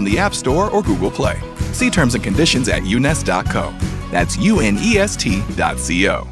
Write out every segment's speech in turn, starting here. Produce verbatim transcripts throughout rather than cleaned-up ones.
from the App Store or Google Play. See terms and conditions at u nest dot co. That's U N E S T dot C O.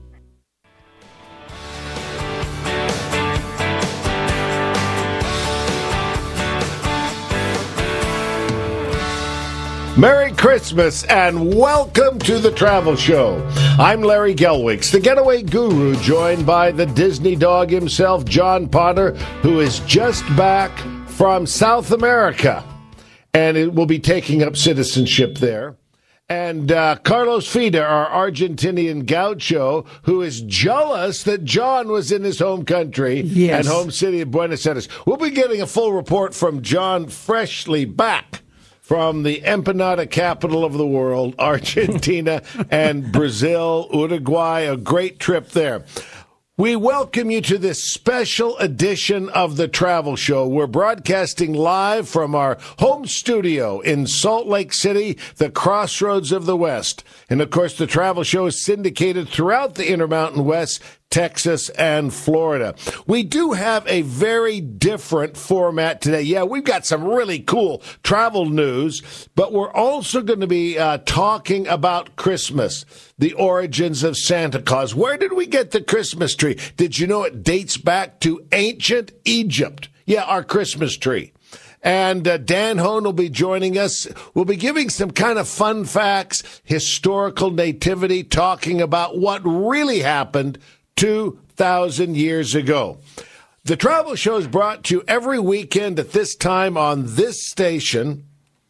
Merry Christmas and welcome to the Travel Show. I'm Larry Gelwicks, the getaway guru, joined by the Disney dog himself, John Potter, who is just back from South America, and it will be taking up citizenship there. And uh, Carlos Fida, our Argentinian gaucho, who is jealous that John was in his home country yes. and home city of Buenos Aires. We'll be getting a full report from John, freshly back from the empanada capital of the world, Argentina and Brazil, Uruguay, a great trip there. We welcome you to this special edition of the Travel Show. We're broadcasting live from our home studio in Salt Lake City, the crossroads of the West. And, of course, the Travel Show is syndicated throughout the Intermountain West, Texas, and Florida. We do have a very different format today. Yeah, we've got some really cool travel news, but we're also going to be uh, talking about Christmas, the origins of Santa Claus. Where did we get the Christmas tree? Did you know it dates back to ancient Egypt? Yeah, our Christmas tree. And uh, Dan Hone will be joining us. We'll be giving some kind of fun facts, historical nativity, talking about what really happened two thousand years ago. The Travel Show is brought to you every weekend at this time on this station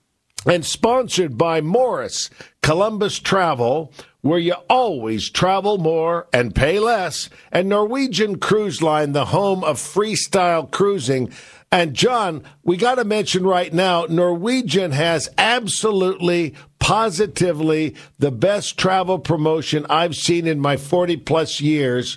and sponsored by Morris Columbus Travel, where you always travel more and pay less, and Norwegian Cruise Line, the home of freestyle cruising. And, John, we got to mention right now, Norwegian has absolutely, positively the best travel promotion I've seen in my forty-plus years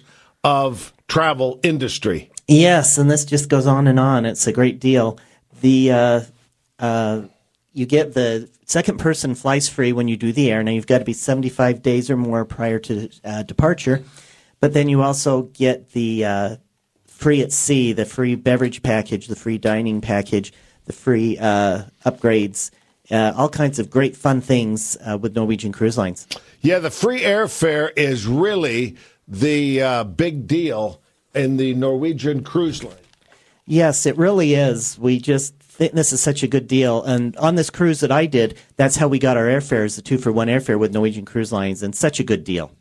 of travel industry. Yes, and this just goes on and on. It's a great deal. The uh, uh, you get the second person flies free when you do the air. Now, you've got to be seventy-five days or more prior to uh, departure. But then you also get the uh, free at sea, the free beverage package, the free dining package, the free uh, upgrades, uh, all kinds of great fun things uh, with Norwegian Cruise Lines. Yeah, the free airfare is really the uh, big deal in the Norwegian Cruise Line. Yes, it really is. We just think this is such a good deal. And on this cruise that I did, that's how we got our airfares, the two-for-one airfare with Norwegian Cruise Lines, and such a good deal.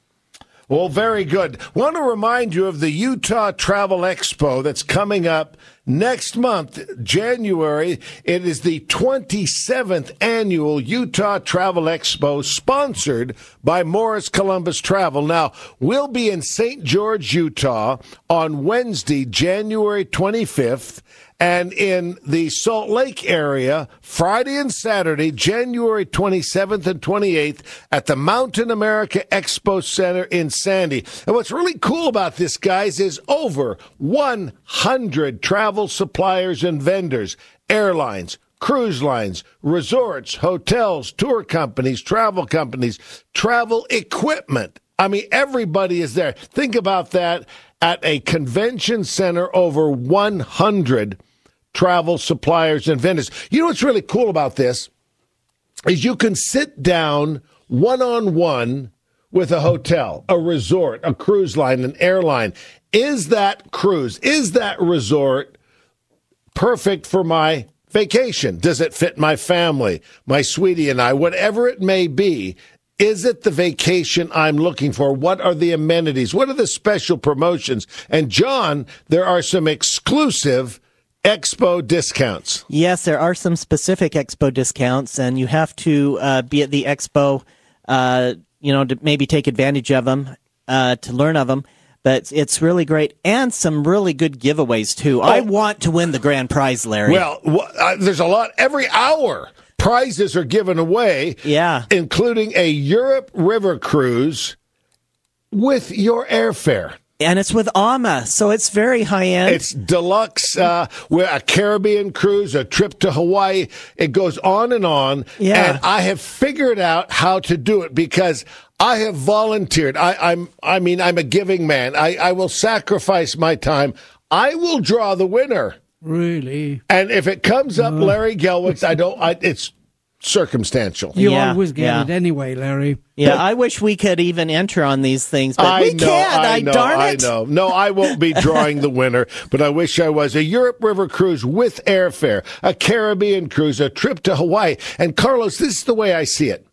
Well, very good. Want to remind you of the Utah Travel Expo that's coming up next month, January. It is the twenty-seventh annual Utah Travel Expo, sponsored by Morris Columbus Travel. Now, we'll be in Saint George, Utah on Wednesday, January twenty-fifth, and in the Salt Lake area, Friday and Saturday, January twenty-seventh and twenty-eighth, at the Mountain America Expo Center in Sandy. And what's really cool about this, guys, is over one hundred travel suppliers and vendors, airlines, cruise lines, resorts, hotels, tour companies, travel companies, travel equipment. I mean, everybody is there. Think about that. At a convention center, over one hundred travel suppliers and vendors. You know what's really cool about this is you can sit down one-on-one with a hotel, a resort, a cruise line, an airline. Is that cruise, is that resort perfect for my vacation? Does it fit my family, my sweetie and I, whatever it may be? Is it the vacation I'm looking for? What are the amenities? What are the special promotions? And, John, there are some exclusive Expo discounts. Yes, there are some specific Expo discounts, and you have to uh, be at the Expo, uh, you know, to maybe take advantage of them, uh, to learn of them. But it's really great, and some really good giveaways, too. Oh. I want to win the grand prize, Larry. Well, uh, there's a lot every hour. Prizes are given away, yeah, including a Europe River cruise with your airfare. And it's with A M A, so it's very high-end. It's deluxe, uh, with a Caribbean cruise, a trip to Hawaii. It goes on and on. Yeah. And I have figured out how to do it because I have volunteered. I, I'm, I mean, I'm a giving man. I, I will sacrifice my time. I will draw the winner. Really? And if it comes up Larry Gelwicks, I don't. I, it's circumstantial. You Yeah, always get yeah. it anyway, Larry. Yeah, I wish we could even enter on these things, but I we know, can't. I I, know, darn I it. know. No, I won't be drawing the winner, but I wish I was. A Europe River cruise with airfare, a Caribbean cruise, a trip to Hawaii. And Carlos, this is the way I see it.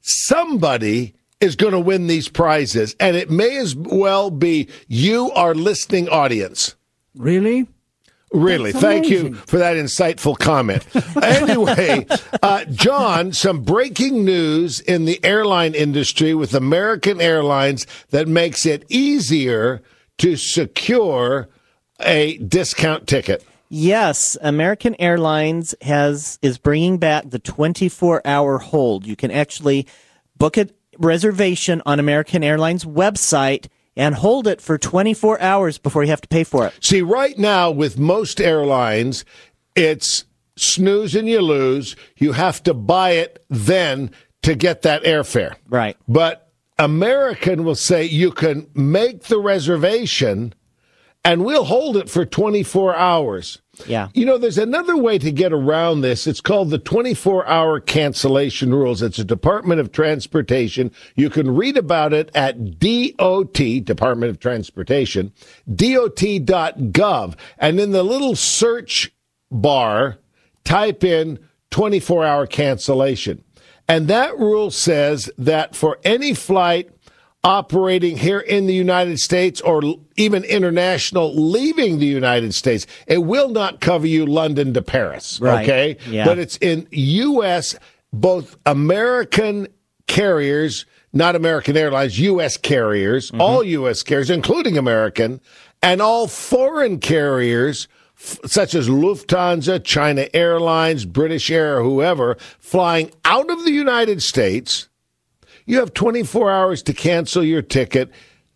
Somebody is going to win these prizes, and it may as well be you, our listening audience. Really? Really, That's thank you amazing. for that insightful comment. Anyway, uh, John, some breaking news in the airline industry with American Airlines that makes it easier to secure a discount ticket. Yes, American Airlines has is bringing back the twenty-four hour hold. You can actually book a reservation on American Airlines website and hold it for twenty-four hours before you have to pay for it. See, right now with most airlines, it's snooze and you lose. You have to buy it then to get that airfare. Right. But American will say you can make the reservation and we'll hold it for twenty-four hours. Yeah. You know, there's another way to get around this. It's called the twenty-four hour cancellation rules. It's a Department of Transportation. You can read about it at D O T, Department of Transportation, D O T dot gov. And in the little search bar, type in twenty-four hour cancellation. And that rule says that for any flight operating here in the United States or even international leaving the United States, it will not cover you London to Paris, Right. okay? Yeah. But it's in U S, both American carriers, not American Airlines, U S carriers, Mm-hmm. all U S carriers, including American, and all foreign carriers, f- such as Lufthansa, China Airlines, British Air, whoever, flying out of the United States. You have twenty-four hours to cancel your ticket,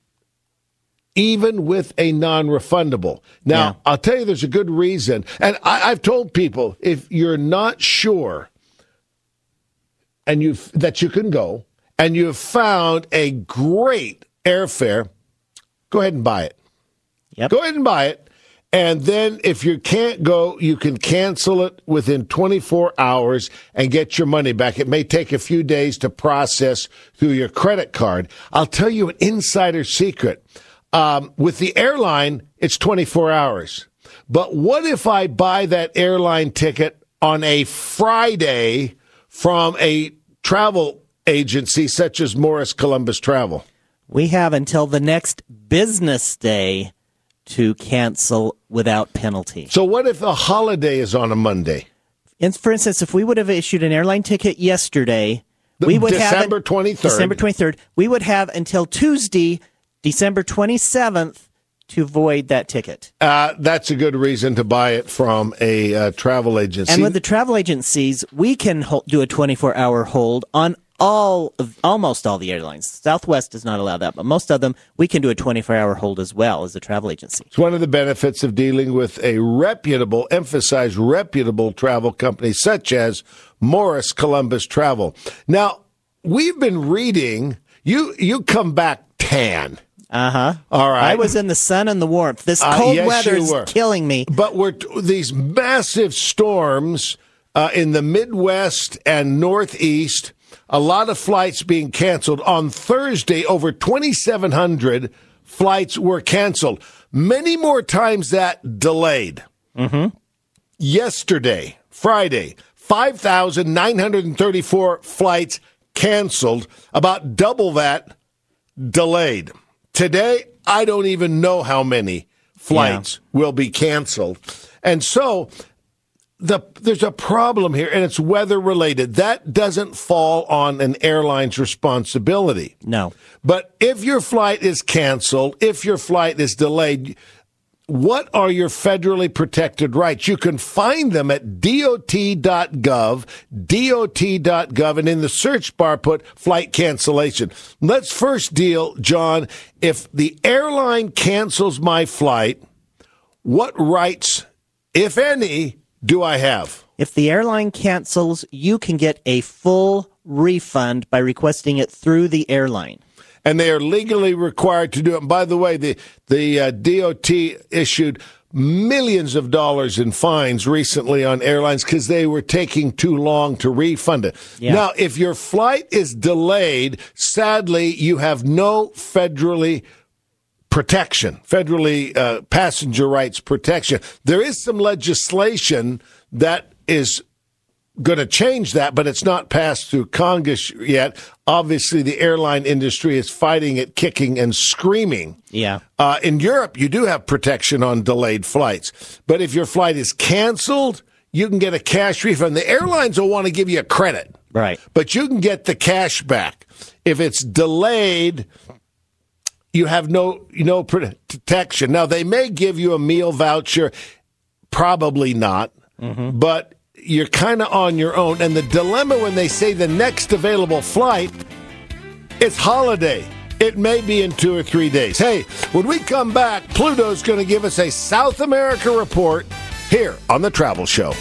even with a non-refundable. Now, Yeah. I'll tell you there's a good reason. And I, I've told people, if you're not sure and you that you can go, and you've found a great airfare, go ahead and buy it. Yep. Go ahead and buy it. And then if you can't go, you can cancel it within twenty-four hours and get your money back. It may take a few days to process through your credit card. I'll tell you an insider secret. Um, with the airline, it's twenty-four hours. But what if I buy that airline ticket on a Friday from a travel agency such as Morris Columbus Travel? We have until the next business day to cancel without penalty. So what if the holiday is on a Monday? And for instance, if we would have issued an airline ticket yesterday, The- we would December have twenty-third. December twenty-third. We would have until Tuesday, December twenty-seventh, to void that ticket. Uh, that's a good reason to buy it from a uh, travel agency. And with the travel agencies, we can hold, do a twenty-four hour hold on all of, almost all the airlines. Southwest does not allow that, but most of them, we can do a twenty-four hour hold as well as a travel agency. It's one of the benefits of dealing with a reputable, emphasize reputable travel company such as Morris Columbus Travel. Now, we've been reading, you, you come back tan. Uh huh. All right. I was in the sun and the warmth. This Uh, cold yes, weather you is were. killing me. But we're these massive storms uh, in the Midwest and Northeast. A lot of flights being canceled. On Thursday, over twenty-seven hundred flights were canceled. Many more times that delayed. Mm-hmm. Yesterday, Friday, five thousand nine hundred thirty-four flights canceled. About double that delayed. Today, I don't even know how many flights Yeah. will be canceled. And so the there's a problem here, and it's weather related. That doesn't fall on an airline's responsibility. No. But if your flight is canceled, if your flight is delayed, what are your federally protected rights? You can find them at D O T dot gov, D O T dot gov, and in the search bar put flight cancellation. Let's first deal, John, if the airline cancels my flight, what rights, if any, do I have? If the airline cancels, you can get a full refund by requesting it through the airline. And they are legally required to do it. And by the way, the the uh, D O T issued millions of dollars in fines recently on airlines because they were taking too long to refund it. Yeah. Now, if your flight is delayed, sadly, you have no federally protection, federally uh, passenger rights protection. There is some legislation that is going to change that, but it's not passed through Congress yet. Obviously, the airline industry is fighting it, kicking and screaming. Yeah. Uh, in Europe, you do have protection on delayed flights. But if your flight is canceled, you can get a cash refund. The airlines will want to give you a credit. Right. But you can get the cash back. If it's delayed, you have no, no protection. Now, they may give you a meal voucher. Probably not. Mm-hmm. But you're kind of on your own. And the dilemma when they say the next available flight, it's holiday. It may be in two or three days. Hey, when we come back, Pluto's going to give us a South America report here on The Travel Show.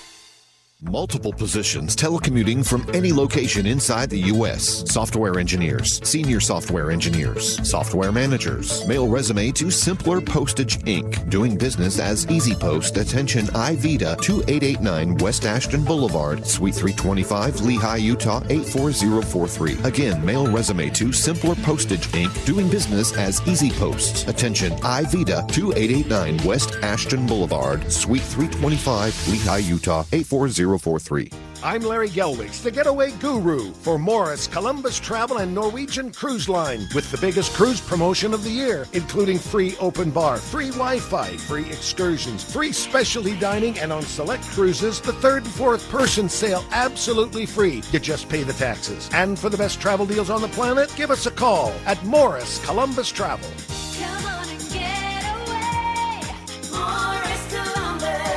Multiple positions telecommuting from any location inside the U S. Software engineers, senior software engineers, software managers. Mail resume to Simpler Postage Incorporated. Doing business as EasyPost. Attention iVita, two eight eight nine West Ashton Boulevard, Suite three twenty-five, Lehigh, Utah, eight four zero four three. Again, mail resume to Simpler Postage Incorporated. Doing business as EasyPost. Attention iVita, two eight eight nine West Ashton Boulevard, Suite three twenty-five, Lehigh, Utah, eight four zero four three. I'm Larry Gelwigs, the getaway guru for Morris, Columbus Travel, and Norwegian Cruise Line, with the biggest cruise promotion of the year, including free open bar, free Wi-Fi, free excursions, free specialty dining, and on select cruises, the third and fourth person sail absolutely free. You just pay the taxes. And for the best travel deals on the planet, give us a call at Morris Columbus Travel. Come on and get away, Morris Columbus.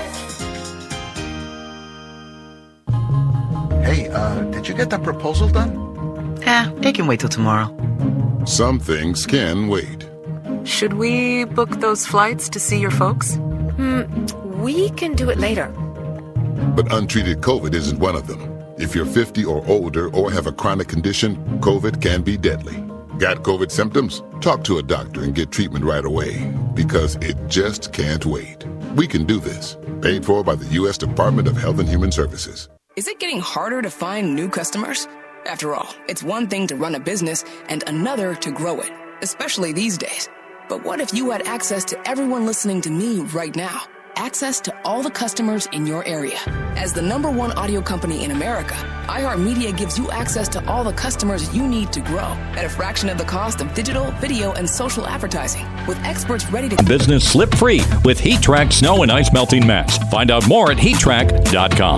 Hey, uh, did you get that proposal done? Eh, it can wait till tomorrow. Some things can wait. Should we book those flights to see your folks? Hmm, we can do it later. But untreated COVID isn't one of them. If you're fifty or older or have a chronic condition, COVID can be deadly. Got COVID symptoms? Talk to a doctor and get treatment right away, because it just can't wait. We can do this. Paid for by the U S Department of Health and Human Services. Is it getting harder to find new customers? After all, it's one thing to run a business and another to grow it, especially these days. But what if you had access to everyone listening to me right now? Access to all the customers in your area. As the number one audio company in America, iHeartMedia gives you access to all the customers you need to grow at a fraction of the cost of digital, video, and social advertising, with experts ready to... Business slip free with Heat Track snow and ice melting mats. Find out more at heat track dot com.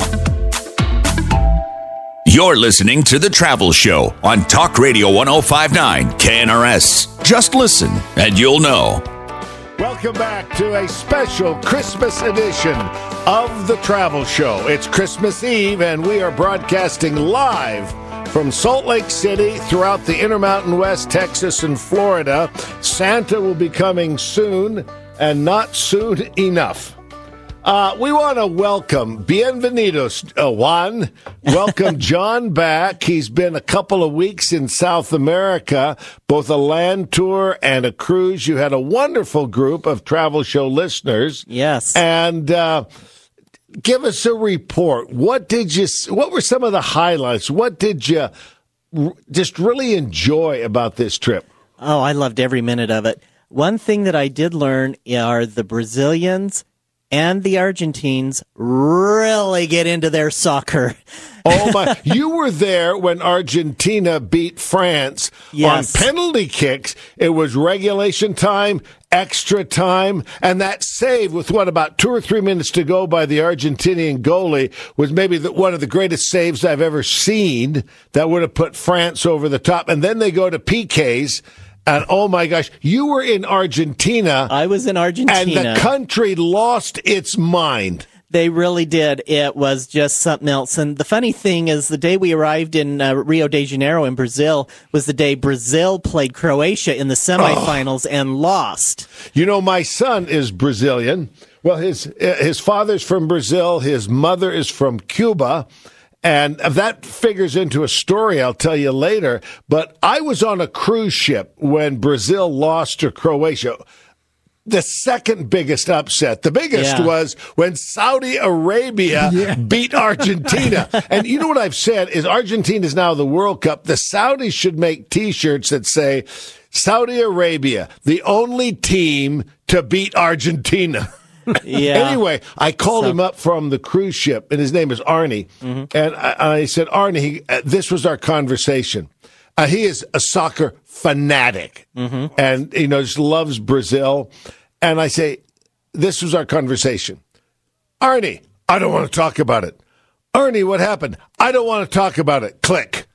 You're listening to The Travel Show on Talk Radio one oh five point nine K N R S. Just listen and you'll know. Welcome back to a special Christmas edition of The Travel Show. It's Christmas Eve, and we are broadcasting live from Salt Lake City throughout the Intermountain West, Texas, and Florida. Santa will be coming soon, and not soon enough. Uh, we want to welcome, bienvenidos, uh, Juan. Welcome John back. He's been a couple of weeks in South America, both a land tour and a cruise. You had a wonderful group of Travel Show listeners. Yes. And uh, give us a report. What did you? What were some of the highlights? What did you r- just really enjoy about this trip? Oh, I loved every minute of it. One thing that I did learn are the Brazilians and the Argentines really get into their soccer. Oh, my. You were there when Argentina beat France yes. on penalty kicks. It was regulation time, extra time, and that save with, what, about two or three minutes to go by the Argentinian goalie was maybe the, one of the greatest saves I've ever seen that would have put France over the top. And then they go to P Ks. And oh my gosh, you were in Argentina. I was in Argentina. And the country lost its mind. They really did. It was just something else. And the funny thing is, the day we arrived in uh, Rio de Janeiro in Brazil was the day Brazil played Croatia in the semifinals oh. and lost. You know, my son is Brazilian. Well, his his father's from Brazil. His mother is from Cuba. And that figures into a story I'll tell you later. But I was on a cruise ship when Brazil lost to Croatia. the second biggest upset. The biggest Yeah. was when Saudi Arabia Yeah. beat Argentina. And you know what I've said is Argentina is now the World Cup. The Saudis should make T-shirts that say, Saudi Arabia, the only team to beat Argentina. Yeah. Anyway, I called So- him up from the cruise ship, and his name is Arnie. Mm-hmm. And I, I said, Arnie, he, uh, this was our conversation. Uh, he is a soccer fanatic, Mm-hmm. and you know just loves Brazil. And I say, this was our conversation. Arnie, I don't want to talk about it. Arnie, what happened? I don't want to talk about it. Click.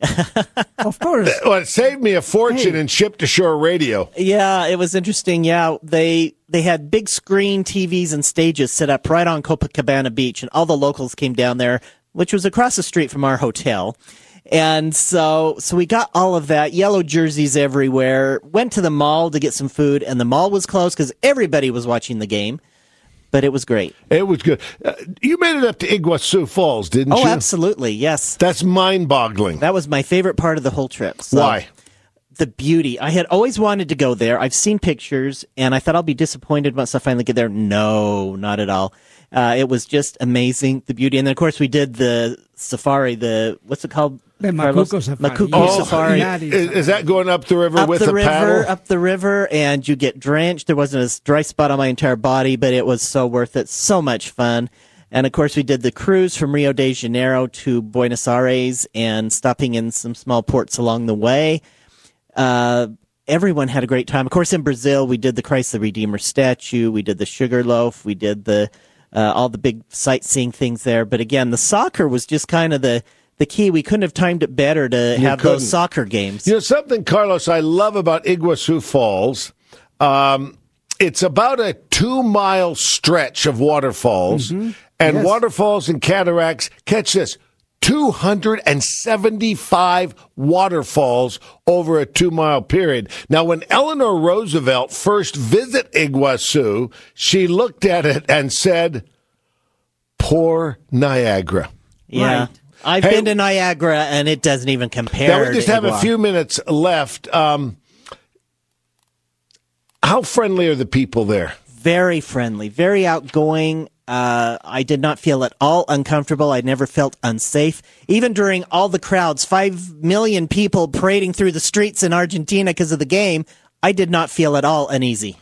Of course. Well, it saved me a fortune Hey. in ship-to-shore radio. Yeah, it was interesting. Yeah, they they had big screen T Vs and stages set up right on Copacabana Beach, and all the locals came down there, which was across the street from our hotel. And so so we got all of that, yellow jerseys everywhere, went to the mall to get some food, and the mall was closed because everybody was watching the game. But it was great. It was good. Uh, you made it up to Iguazu Falls, didn't Oh, you? absolutely, yes. That's mind-boggling. That was my favorite part of the whole trip. So. Why? The beauty. I had always wanted to go there. I've seen pictures, and I thought I'll be disappointed once I finally get there. No, not at all. Uh, it was just amazing, the beauty. And then, of course, we did the safari, the, what's it called? The Carlos? Macuco Safari. Macuco Oh, Safari. that Is, is that going up the river Up with the a river, paddle? up the river, and you get drenched. There wasn't a dry spot on my entire body, but it was so worth it. So much fun. And, of course, we did the cruise from Rio de Janeiro to Buenos Aires and stopping in some small ports along the way. Uh, everyone had a great time. Of course, in Brazil, we did the Christ the Redeemer statue. We did the Sugarloaf. We did the uh, all the big sightseeing things there. But, again, the soccer was just kind of the, the key. We couldn't have timed it better to You have couldn't. those soccer games. You know, something, Carlos, I love about Iguazu Falls, um, it's about a two-mile stretch of waterfalls, and Yes. waterfalls and cataracts, catch this, two hundred seventy-five waterfalls over a two-mile period. Now, when Eleanor Roosevelt first visited Iguazu, she looked at it and said, poor Niagara. Yeah. Right. I've Hey- been to Niagara, and it doesn't even compare. Now, we just to have a Iguazu. few minutes left. Um, how friendly are the people there? Very friendly, very outgoing. Uh, I did not feel at all uncomfortable. I never felt unsafe. Even during all the crowds, five million people parading through the streets in Argentina because of the game, I did not feel at all uneasy.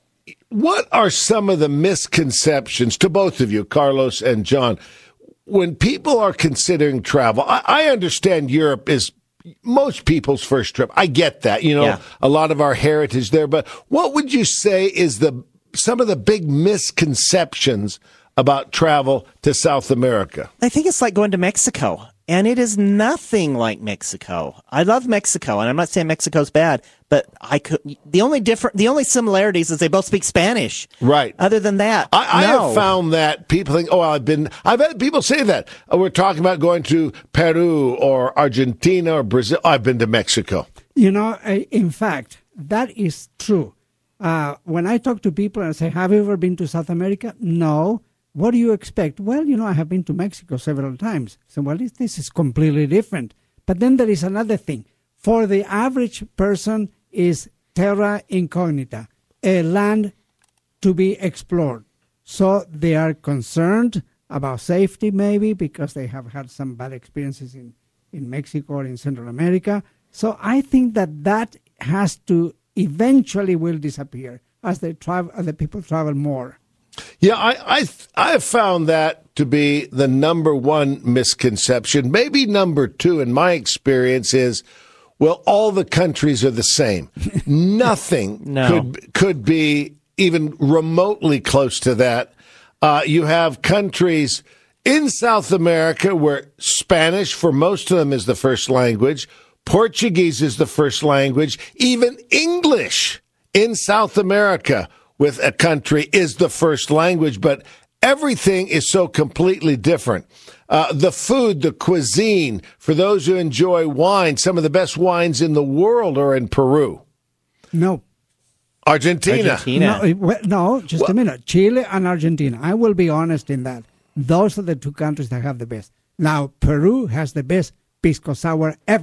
What are some of the misconceptions to both of you, Carlos and John, when people are considering travel? I, I understand Europe is most people's first trip. I get that. You know, Yeah. a lot of our heritage there. But what would you say is the some of the big misconceptions about travel to South America? I think it's like going to Mexico, and it is nothing like Mexico. I love Mexico, and I'm not saying Mexico's bad, but I could. The only different, the only similarities is they both speak Spanish. Right. Other than that, I, I no. have found that people think, oh, I've been, I've had people say that. Oh, we're talking about going to Peru or Argentina or Brazil. I've been to Mexico. You know, uh, in fact, that is true. Uh, when I talk to people and say, have you ever been to South America? No. What do you expect? Well, you know, I have been to Mexico several times. So, well, this, this is completely different. But then there is another thing. For the average person is terra incognita, a land to be explored. So they are concerned about safety maybe because they have had some bad experiences in, in Mexico or in Central America. So I think that that has to eventually will disappear as they travel, as the people travel more. Yeah, I, I, I have found that to be the number one misconception. Maybe number two, in my experience, is, well, all the countries are the same. Nothing No. could could be even remotely close to that. Uh, you have countries in South America where Spanish, for most of them, is the first language. Portuguese is the first language. Even English in South America with a country is the first language, but everything is so completely different. Uh, the food, the cuisine, for those who enjoy wine, some of the best wines in the world are in Peru. No. Argentina. Argentina. No, it- well, no, just a minute. Chile and Argentina. I will be honest in that. Those are the two countries that have the best. Now, Peru has the best pisco sour ever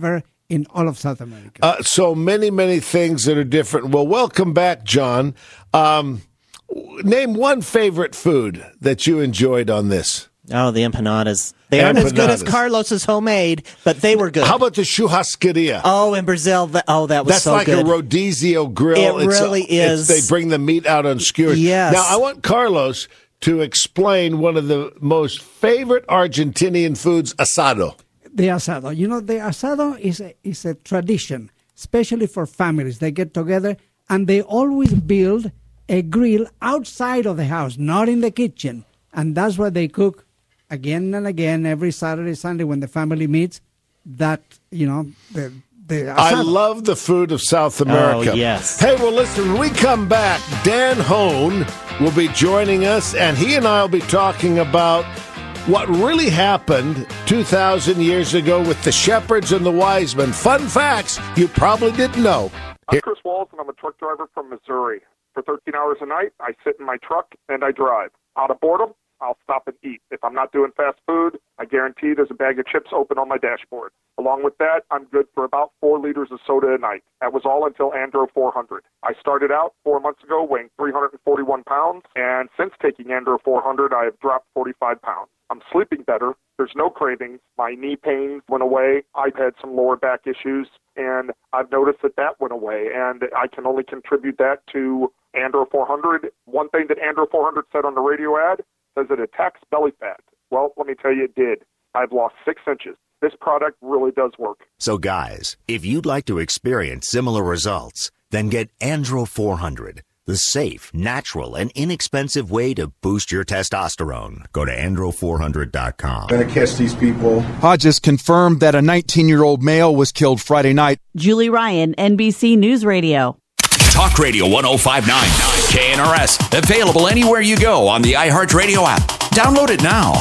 in all of South America. Uh, so many, many things that are different. Well, welcome back, John. Um, name one favorite food that you enjoyed on this. Oh, the empanadas. They aren't as good as Carlos's homemade, but they were good. How about the churrascaria? Oh, in Brazil. The, oh, that was That's so like good. a rodizio grill. It It's really a, is. It's, they bring the meat out on skewers. Yes. Now, I want Carlos to explain one of the most favorite Argentinian foods, asado. The asado. You know, the asado is a, is a tradition, especially for families. They get together and they always build a grill outside of the house, not in the kitchen. And that's where they cook again and again every Saturday, Sunday when the family meets. That, you know, the, the asado. I love the food of South America. Oh, yes. Hey, well, listen, when we come back, Dan Hone will be joining us, and he and I will be talking about what really happened two thousand years ago with the shepherds and the wise men. Fun facts you probably didn't know. I'm Chris Walls, and I'm a truck driver from Missouri. For thirteen hours a night, I sit in my truck and I drive. Out of boredom, I'll stop and eat. If I'm not doing fast food, I guarantee there's a bag of chips open on my dashboard. Along with that, I'm good for about four liters of soda a night. That was all until Andro four hundred. I started out four months ago weighing three hundred forty-one pounds, and since taking Andro four hundred, I have dropped forty-five pounds. I'm sleeping better. There's no cravings. My knee pain went away. I've had some lower back issues, and I've noticed that that went away, and I can only contribute that to Andro four hundred. One thing that Andro four hundred said on the radio ad says it attacks belly fat. Well, let me tell you, it did. I've lost six inches. This product really does work. So guys, if you'd like to experience similar results, then get Andro four hundred, the safe, natural, and inexpensive way to boost your testosterone. Go to andro four hundred dot com. Gonna catch these people. Hodges confirmed that a nineteen-year-old male was killed Friday night. Julie Ryan, N B C News Radio. Talk Radio one oh five point nine, K N R S. Available anywhere you go on the iHeartRadio app. Download it now.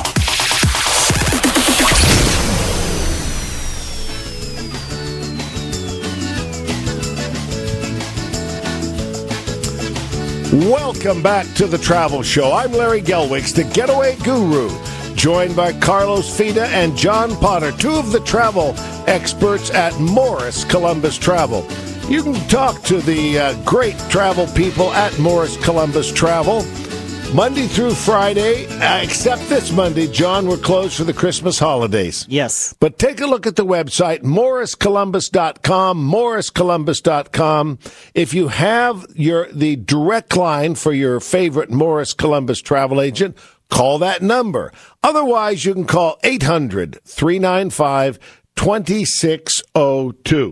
Welcome back to the Travel Show. I'm Larry Gelwicks, the Getaway Guru, joined by Carlos Fida and John Potter, two of the travel experts at Morris Columbus Travel. You can talk to the uh, great travel people at Morris Columbus Travel Monday through Friday, uh, except this Monday, John, we're closed for the Christmas holidays. Yes. But take a look at the website, morris columbus dot com, morris columbus dot com. If you have your the direct line for your favorite Morris Columbus travel agent, call that number. Otherwise, you can call eight hundred, three nine five, two six zero two.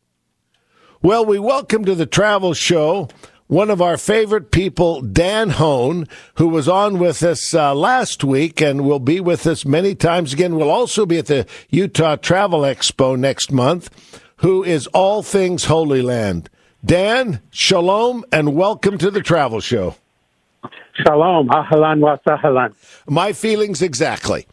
Well, we welcome to the Travel Show one of our favorite people, Dan Hone, who was on with us uh, last week and will be with us many times again. We'll also be at the Utah Travel Expo next month, who is all things Holy Land. Dan, shalom, and welcome to the Travel Show. Shalom, ahlan wa sahlan. My feelings exactly.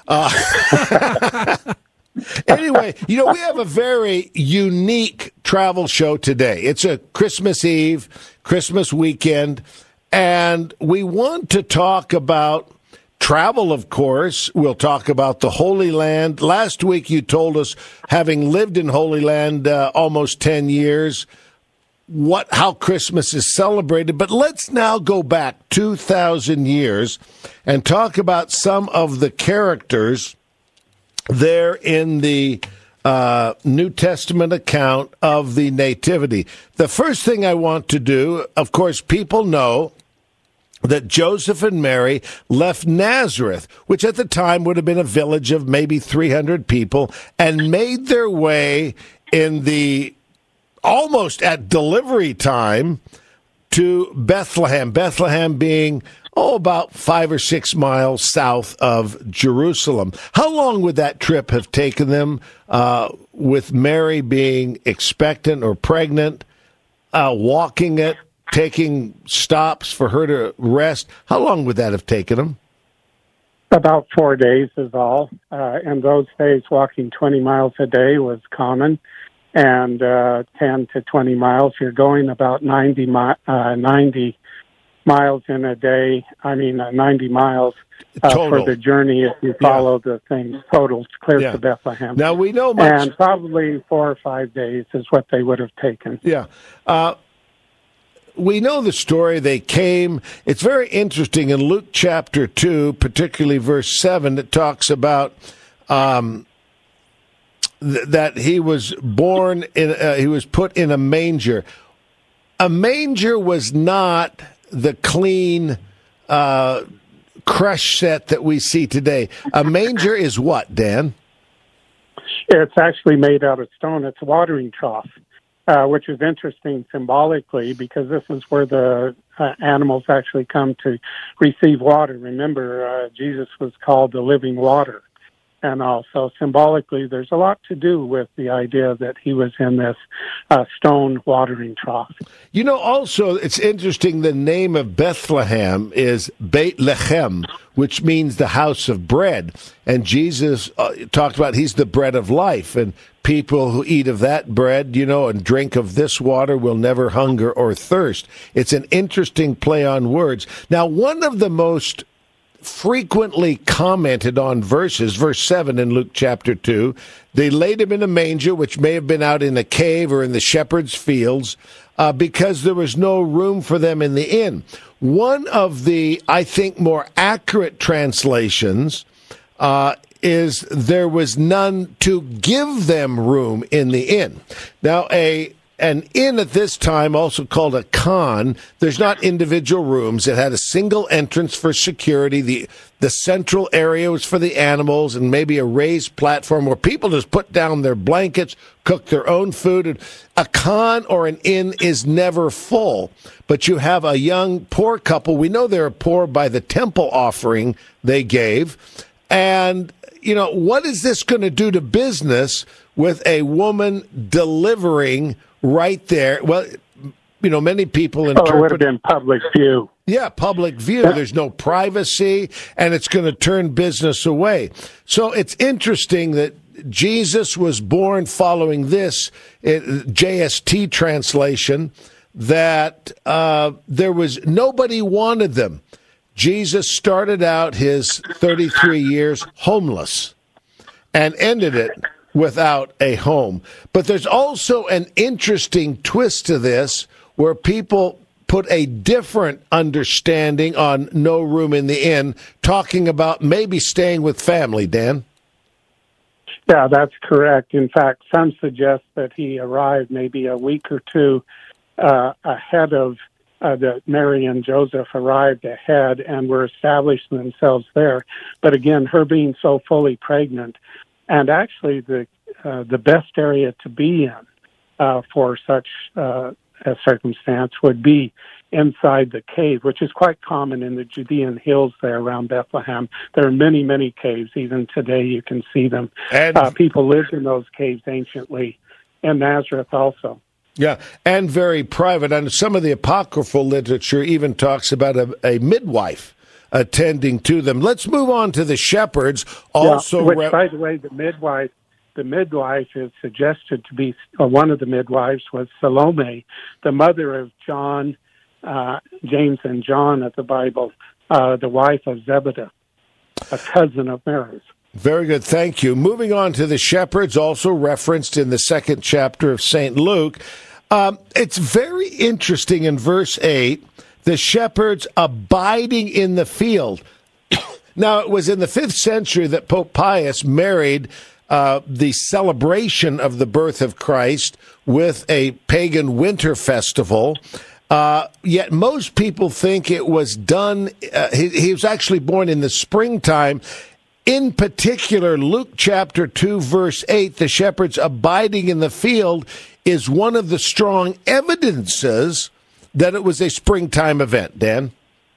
Uh, Anyway, you know, we have a very unique travel show today. It's a Christmas Eve, Christmas weekend, and we want to talk about travel, of course. We'll talk about the Holy Land. Last week you told us, having lived in Holy Land uh, almost ten years, what how Christmas is celebrated. But let's now go back two thousand years and talk about some of the characters there in the uh, New Testament account of the Nativity. The first thing I want to do, of course, people know that Joseph and Mary left Nazareth, which at the time would have been a village of maybe three hundred people, and made their way in the almost at delivery time to Bethlehem. Bethlehem being Oh, about five or six miles south of Jerusalem. How long would that trip have taken them, uh, with Mary being expectant or pregnant, uh, walking it, taking stops for her to rest? How long would that have taken them? About four days is all. Uh, in those days, walking twenty miles a day was common, and uh, ten to twenty miles. You're going about ninety, mi- uh, ninety miles in a day. I mean, uh, ninety miles uh, for the journey if you follow yeah. the thing totals clear yeah. to Bethlehem. Now, we know much. And probably four or five days is what they would have taken. Yeah. Uh, we know the story. They came. It's very interesting in Luke chapter two, particularly verse seven, that talks about um, th- that he was born in, uh, he was put in a manger. A manger was not the clean uh, crush set that we see today. A manger is what, Dan? It's actually made out of stone. It's a watering trough, uh, which is interesting symbolically because this is where the uh, animals actually come to receive water. Remember, uh, Jesus was called the living water. And also symbolically, there's a lot to do with the idea that he was in this uh, stone watering trough. You know, also, it's interesting, the name of Bethlehem is Beit Lechem, which means the house of bread. And Jesus uh, talked about he's the bread of life. And people who eat of that bread, you know, and drink of this water will never hunger or thirst. It's an interesting play on words. Now, one of the most frequently commented on verses, verse seven in Luke chapter two, they laid him in a manger, which may have been out in a cave or in the shepherd's fields, uh, because there was no room for them in the inn. One of the, I think, more accurate translations uh, is there was none to give them room in the inn. Now, a An inn at this time, also called a khan, there's not individual rooms. It had a single entrance for security. The the central area was for the animals and maybe a raised platform where people just put down their blankets, cook their own food. A khan or an inn is never full, but you have a young poor couple. We know they're poor by the temple offering they gave. And, you know, what is this going to do to business with a woman delivering right there? Well, you know, many people interpret... Oh, it would have been public view. Yeah, public view. Yeah. There's no privacy, and it's going to turn business away. So it's interesting that Jesus was born following this, it, J S T translation, that uh, there was nobody wanted them. Jesus started out his thirty-three years homeless and ended it without a home. But there's also an interesting twist to this where people put a different understanding on no room in the inn, talking about maybe staying with family, Dan. Yeah, that's correct. In fact, some suggest that he arrived maybe a week or two uh, ahead of uh, that Mary and Joseph arrived ahead and were establishing themselves there. But again, her being so fully pregnant, and actually the uh, the best area to be in uh, for such uh, a circumstance would be inside the cave, which is quite common in the Judean hills there around Bethlehem. There are many, many caves. Even today you can see them. And uh, people lived in those caves anciently, in Nazareth also. Yeah, and very private. And some of the apocryphal literature even talks about a, a midwife attending to them. Let's move on to the shepherds. Also, yeah, which, re- by the way, the midwife, the midwife is suggested to be, or one of the midwives was Salome, the mother of John, uh, James and John of the Bible, uh, the wife of Zebediah, a cousin of Mary's. Very good, thank you. Moving on to the shepherds, also referenced in the second chapter of Saint Luke. Um, it's very interesting in verse eight, the shepherds abiding in the field. Now, it was in the fifth century that Pope Pius married uh, the celebration of the birth of Christ with a pagan winter festival. Uh, yet most people think it was done, uh, he, he was actually born in the springtime. In particular, Luke chapter two, verse eight, the shepherds abiding in the field is one of the strong evidences that it was a springtime event, Dan.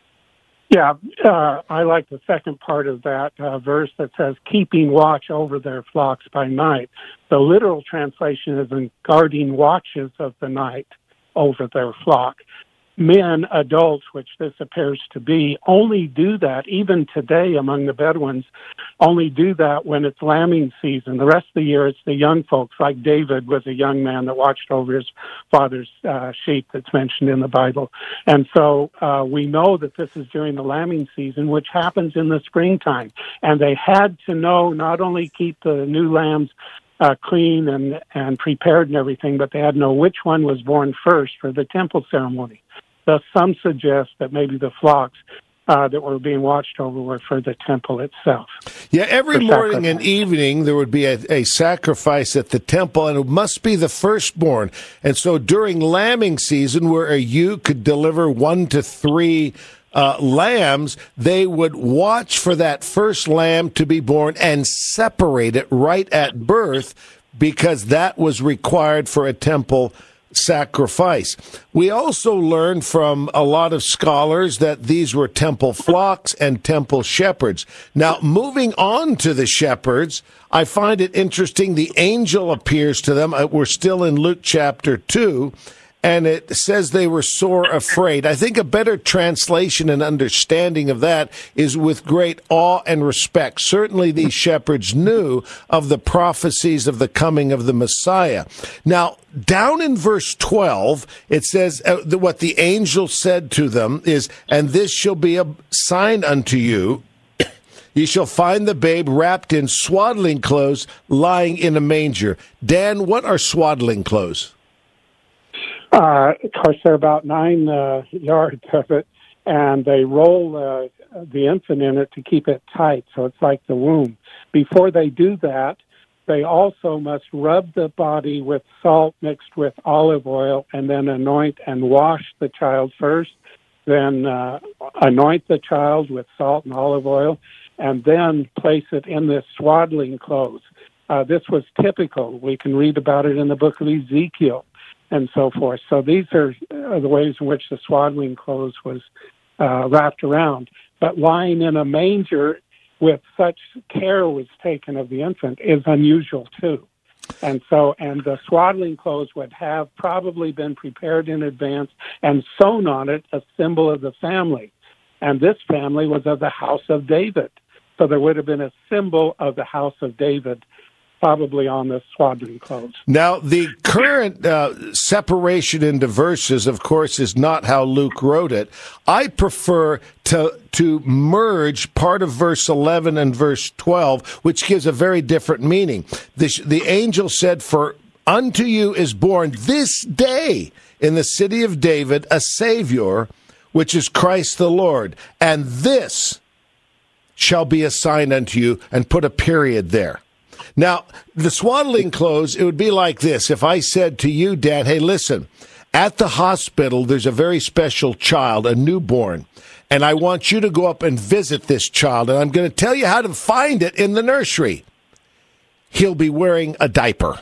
Yeah, uh, I like the second part of that uh, verse that says, keeping watch over their flocks by night. The literal translation is in guarding watches of the night over their flock. men, adults, which this appears to be, only do that, even today among the Bedouins, only do that when it's lambing season. The rest of the year, it's the young folks, like David was a young man that watched over his father's uh, sheep that's mentioned in the Bible. And so uh, we know that this is during the lambing season, which happens in the springtime. And they had to know not only keep the new lambs Uh, clean and, and prepared and everything, but they had to know which one was born first for the temple ceremony. Thus, some suggest that maybe the flocks uh, that were being watched over were for the temple itself. Yeah, every morning and evening there would be a, a sacrifice at the temple, and it must be the firstborn. And so during lambing season, where a ewe could deliver one to three Uh, lambs, they would watch for that first lamb to be born and separate it right at birth, because that was required for a temple sacrifice. We also learned from a lot of scholars that these were temple flocks and temple shepherds. Now, moving on to the shepherds, I find it interesting. The angel appears to them. Uh, We're still in Luke chapter two. And it says they were sore afraid. I think a better translation and understanding of that is with great awe and respect. Certainly these shepherds knew of the prophecies of the coming of the Messiah. Now, down in verse twelve, it says uh, that what the angel said to them is, "And this shall be a sign unto you. Ye shall find the babe wrapped in swaddling clothes, lying in a manger." Dan, what are swaddling clothes? Uh, of course, they're about nine uh, yards of it, and they roll uh, the infant in it to keep it tight, so it's like the womb. Before they do that, they also must rub the body with salt mixed with olive oil, and then anoint and wash the child first, then uh, anoint the child with salt and olive oil, and then place it in this swaddling clothes. Uh, this was typical. We can read about it in the book of Ezekiel and so forth. So these are uh, the ways in which the swaddling clothes was uh, wrapped around. But lying in a manger with such care was taken of the infant is unusual too. And so, and the swaddling clothes would have probably been prepared in advance and sewn on it, a symbol of the family. And this family was of the house of David. So there would have been a symbol of the house of David probably on the swaddling clothes. Now, the current uh, separation into verses, of course, is not how Luke wrote it. I prefer to to merge part of verse eleven and verse twelve, which gives a very different meaning. The, the angel said, "For unto you is born this day in the city of David a Savior, which is Christ the Lord. And this shall be a sign unto you," and put a period there. Now, the swaddling clothes, it would be like this. If I said to you, Dad, hey, listen, at the hospital, there's a very special child, a newborn, and I want you to go up and visit this child, and I'm going to tell you how to find it in the nursery. He'll be wearing a diaper.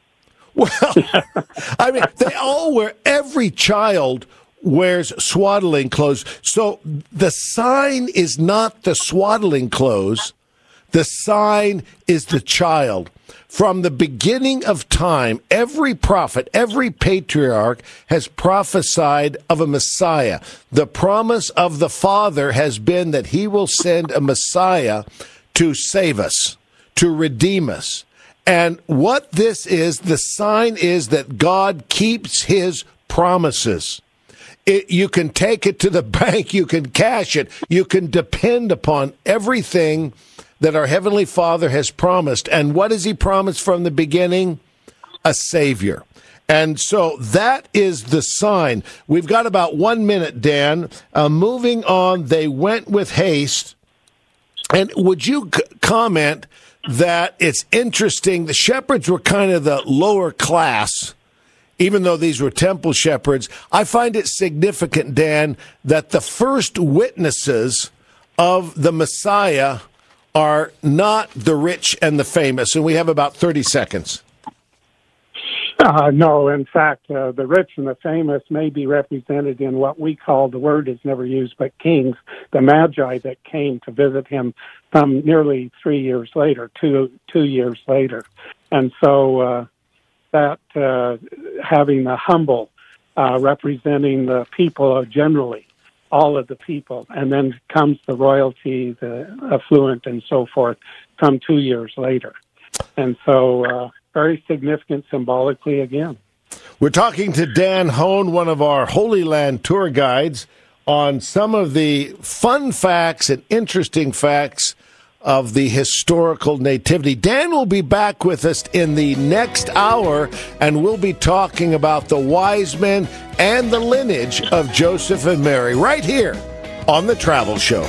Well, I mean, they all wear, every child wears swaddling clothes. So the sign is not the swaddling clothes. The sign is the child. From the beginning of time, every prophet, every patriarch has prophesied of a Messiah. The promise of the Father has been that he will send a Messiah to save us, to redeem us. And what this is, the sign is that God keeps his promises. It, you can take it to the bank, you can cash it, you can depend upon everything that our Heavenly Father has promised. And what has he promised from the beginning? A Savior. And so that is the sign. We've got about one minute, Dan. Uh, moving on, they went with haste. And would you c- comment that it's interesting, the shepherds were kind of the lower class, even though these were temple shepherds. I find it significant, Dan, that the first witnesses of the Messiah are not the rich and the famous. And we have about thirty seconds. Uh, no, in fact, uh, the rich and the famous may be represented in what we call, the word is never used, but kings, the magi that came to visit him some nearly three years later, two two years later. And so uh, that uh, having the humble uh, representing the people generally, all of the people. And then comes the royalty, the affluent, and so forth, come two years later. And so uh, very significant symbolically again. We're talking to Dan Hone, one of our Holy Land tour guides, on some of the fun facts and interesting facts of the historical nativity. Dan will be back with us in the next hour, and we'll be talking about the wise men and the lineage of Joseph and Mary right here on The Travel Show.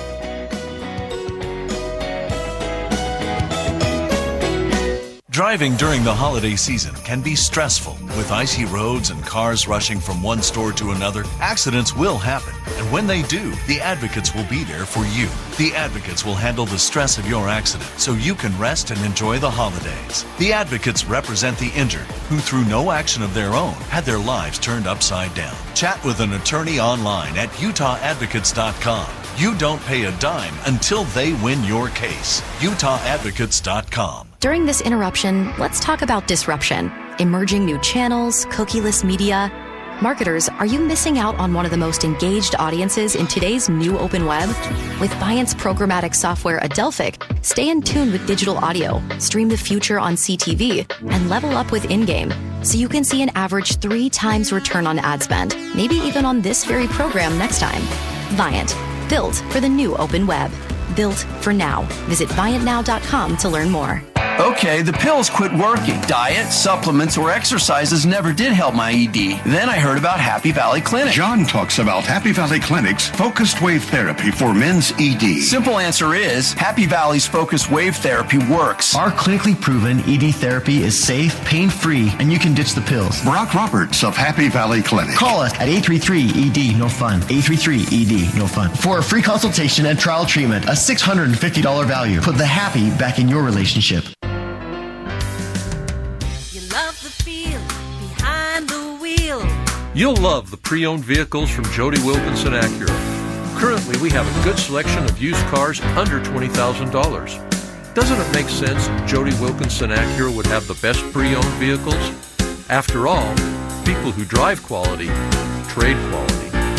Driving during the holiday season can be stressful. With icy roads and cars rushing from one store to another, accidents will happen. And when they do, the Advocates will be there for you. The Advocates will handle the stress of your accident so you can rest and enjoy the holidays. The Advocates represent the injured who, through no action of their own, had their lives turned upside down. Chat with an attorney online at utah advocates dot com. You don't pay a dime until they win your case. utah advocates dot com. During this interruption, let's talk about disruption. Emerging new channels, cookieless media. Marketers, are you missing out on one of the most engaged audiences in today's new open web? With Viant's programmatic software Adelphic, stay in tune with digital audio, stream the future on C T V, and level up with in-game, so you can see an average three times return on ad spend, maybe even on this very program next time. Viant, built for the new open web. Built for now. Visit viant now dot com to learn more. Okay, the pills quit working. Diet, supplements, or exercises never did help my E D. Then I heard about Happy Valley Clinic. John talks about Happy Valley Clinic's focused wave therapy for men's E D. Simple answer is Happy Valley's focused wave therapy works. Our clinically proven E D therapy is safe, pain-free, and you can ditch the pills. Brock Roberts of Happy Valley Clinic. Call us at eight three three E D, no fun. eight three three E D, no fun. For a free consultation and trial treatment, a six hundred fifty dollars value. Put the happy back in your relationship. You'll love the pre-owned vehicles from Jody Wilkinson Acura. Currently, we have a good selection of used cars under twenty thousand dollars. Doesn't it make sense Jody Wilkinson Acura would have the best pre-owned vehicles? After all, people who drive quality trade quality.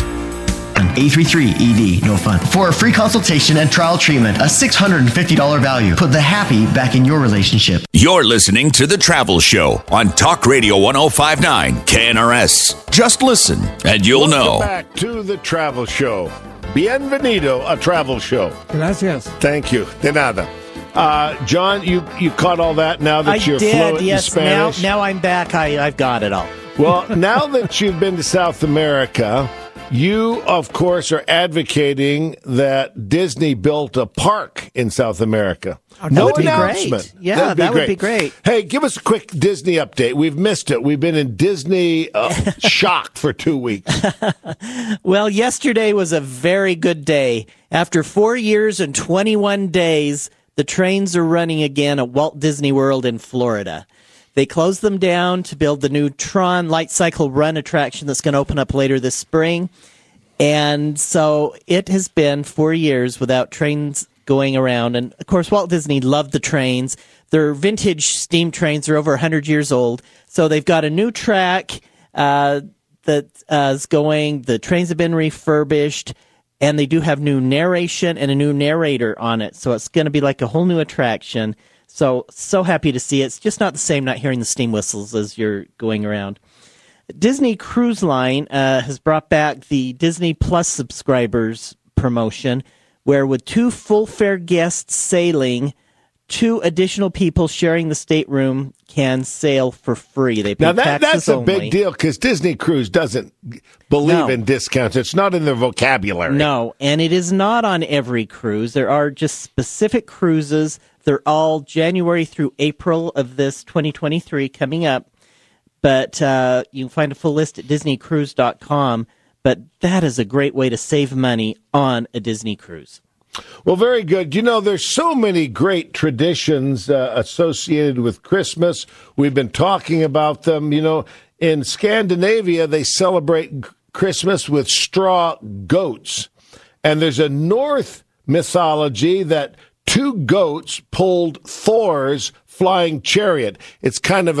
eight three three E D, no fun. For a free consultation and trial treatment, a six hundred fifty dollars value. Put the happy back in your relationship. You're listening to The Travel Show on Talk Radio one oh five point nine K N R S. Just listen and you'll Welcome know. back to The Travel Show. Bienvenido, a travel show. Gracias. Thank you. De nada. Uh, John, you, you caught all that now that I you're did, fluent yes. in Spanish? Now, now I'm back. I, I've got it all. Well, now that you've been to South America, you, of course, are advocating that Disney built a park in South America. That no would be announcement. great. Yeah, That'd be that great. would be great. Hey, give us a quick Disney update. We've missed it. We've been in Disney uh, shock for two weeks. Well, yesterday was a very good day. After four years and twenty-one days, the trains are running again at Walt Disney World in Florida. They closed them down to build the new Tron Light Cycle Run attraction that's going to open up later this spring. And so it has been four years without trains going around. And, of course, Walt Disney loved the trains. Their vintage steam trains are over one hundred years old. So they've got a new track uh, that uh, is going. The trains have been refurbished. And they do have new narration and a new narrator on it. So it's going to be like a whole new attraction. So, so happy to see it. It's just not the same not hearing the steam whistles as you're going around. Disney Cruise Line uh, has brought back the Disney Plus subscribers promotion, where with two full fare guests sailing, two additional people sharing the stateroom can sail for free. They pay now, that, taxes that's a only. big deal because Disney Cruise doesn't believe No. in discounts. It's not in their vocabulary. No, and it is not on every cruise. There are just specific cruises. They're all January through April of this twenty twenty-three coming up. But uh, you can find a full list at disney cruise dot com. But that is a great way to save money on a Disney cruise. Well, very good. You know, there's so many great traditions uh, associated with Christmas. We've been talking about them. You know, in Scandinavia, they celebrate g- Christmas with straw goats. And there's a North mythology that two goats pulled Thor's flying chariot. It's kind of a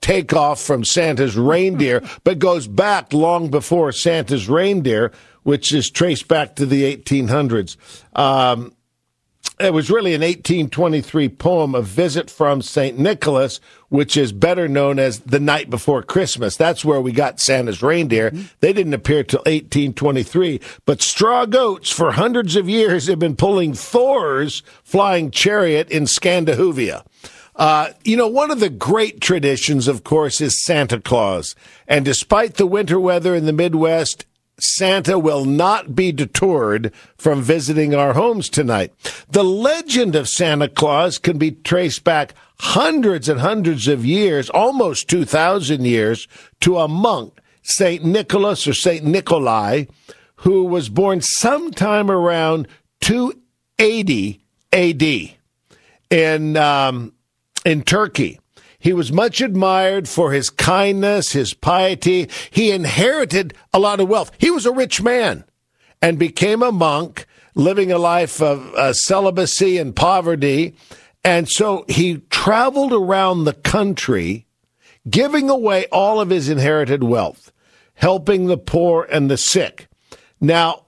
takeoff from Santa's reindeer, but goes back long before Santa's reindeer, which is traced back to the eighteen hundreds. Um, it was really an eighteen twenty-three poem, A Visit from Saint Nicholas, which is better known as The Night Before Christmas. That's where we got Santa's reindeer. Mm-hmm. They didn't appear till eighteen twenty-three. But straw goats for hundreds of years have been pulling Thor's flying chariot in Scandinavia. Uh, you know, one of the great traditions, of course, is Santa Claus. And despite the winter weather in the Midwest, Santa will not be deterred from visiting our homes tonight. The legend of Santa Claus can be traced back hundreds and hundreds of years, almost two thousand years, to a monk, Saint Nicholas or Saint Nikolai, who was born sometime around two eighty A D in, um, in Turkey. He was much admired for his kindness, his piety. He inherited a lot of wealth. He was a rich man and became a monk, living a life of uh, celibacy and poverty. And so he traveled around the country, giving away all of his inherited wealth, helping the poor and the sick. Now,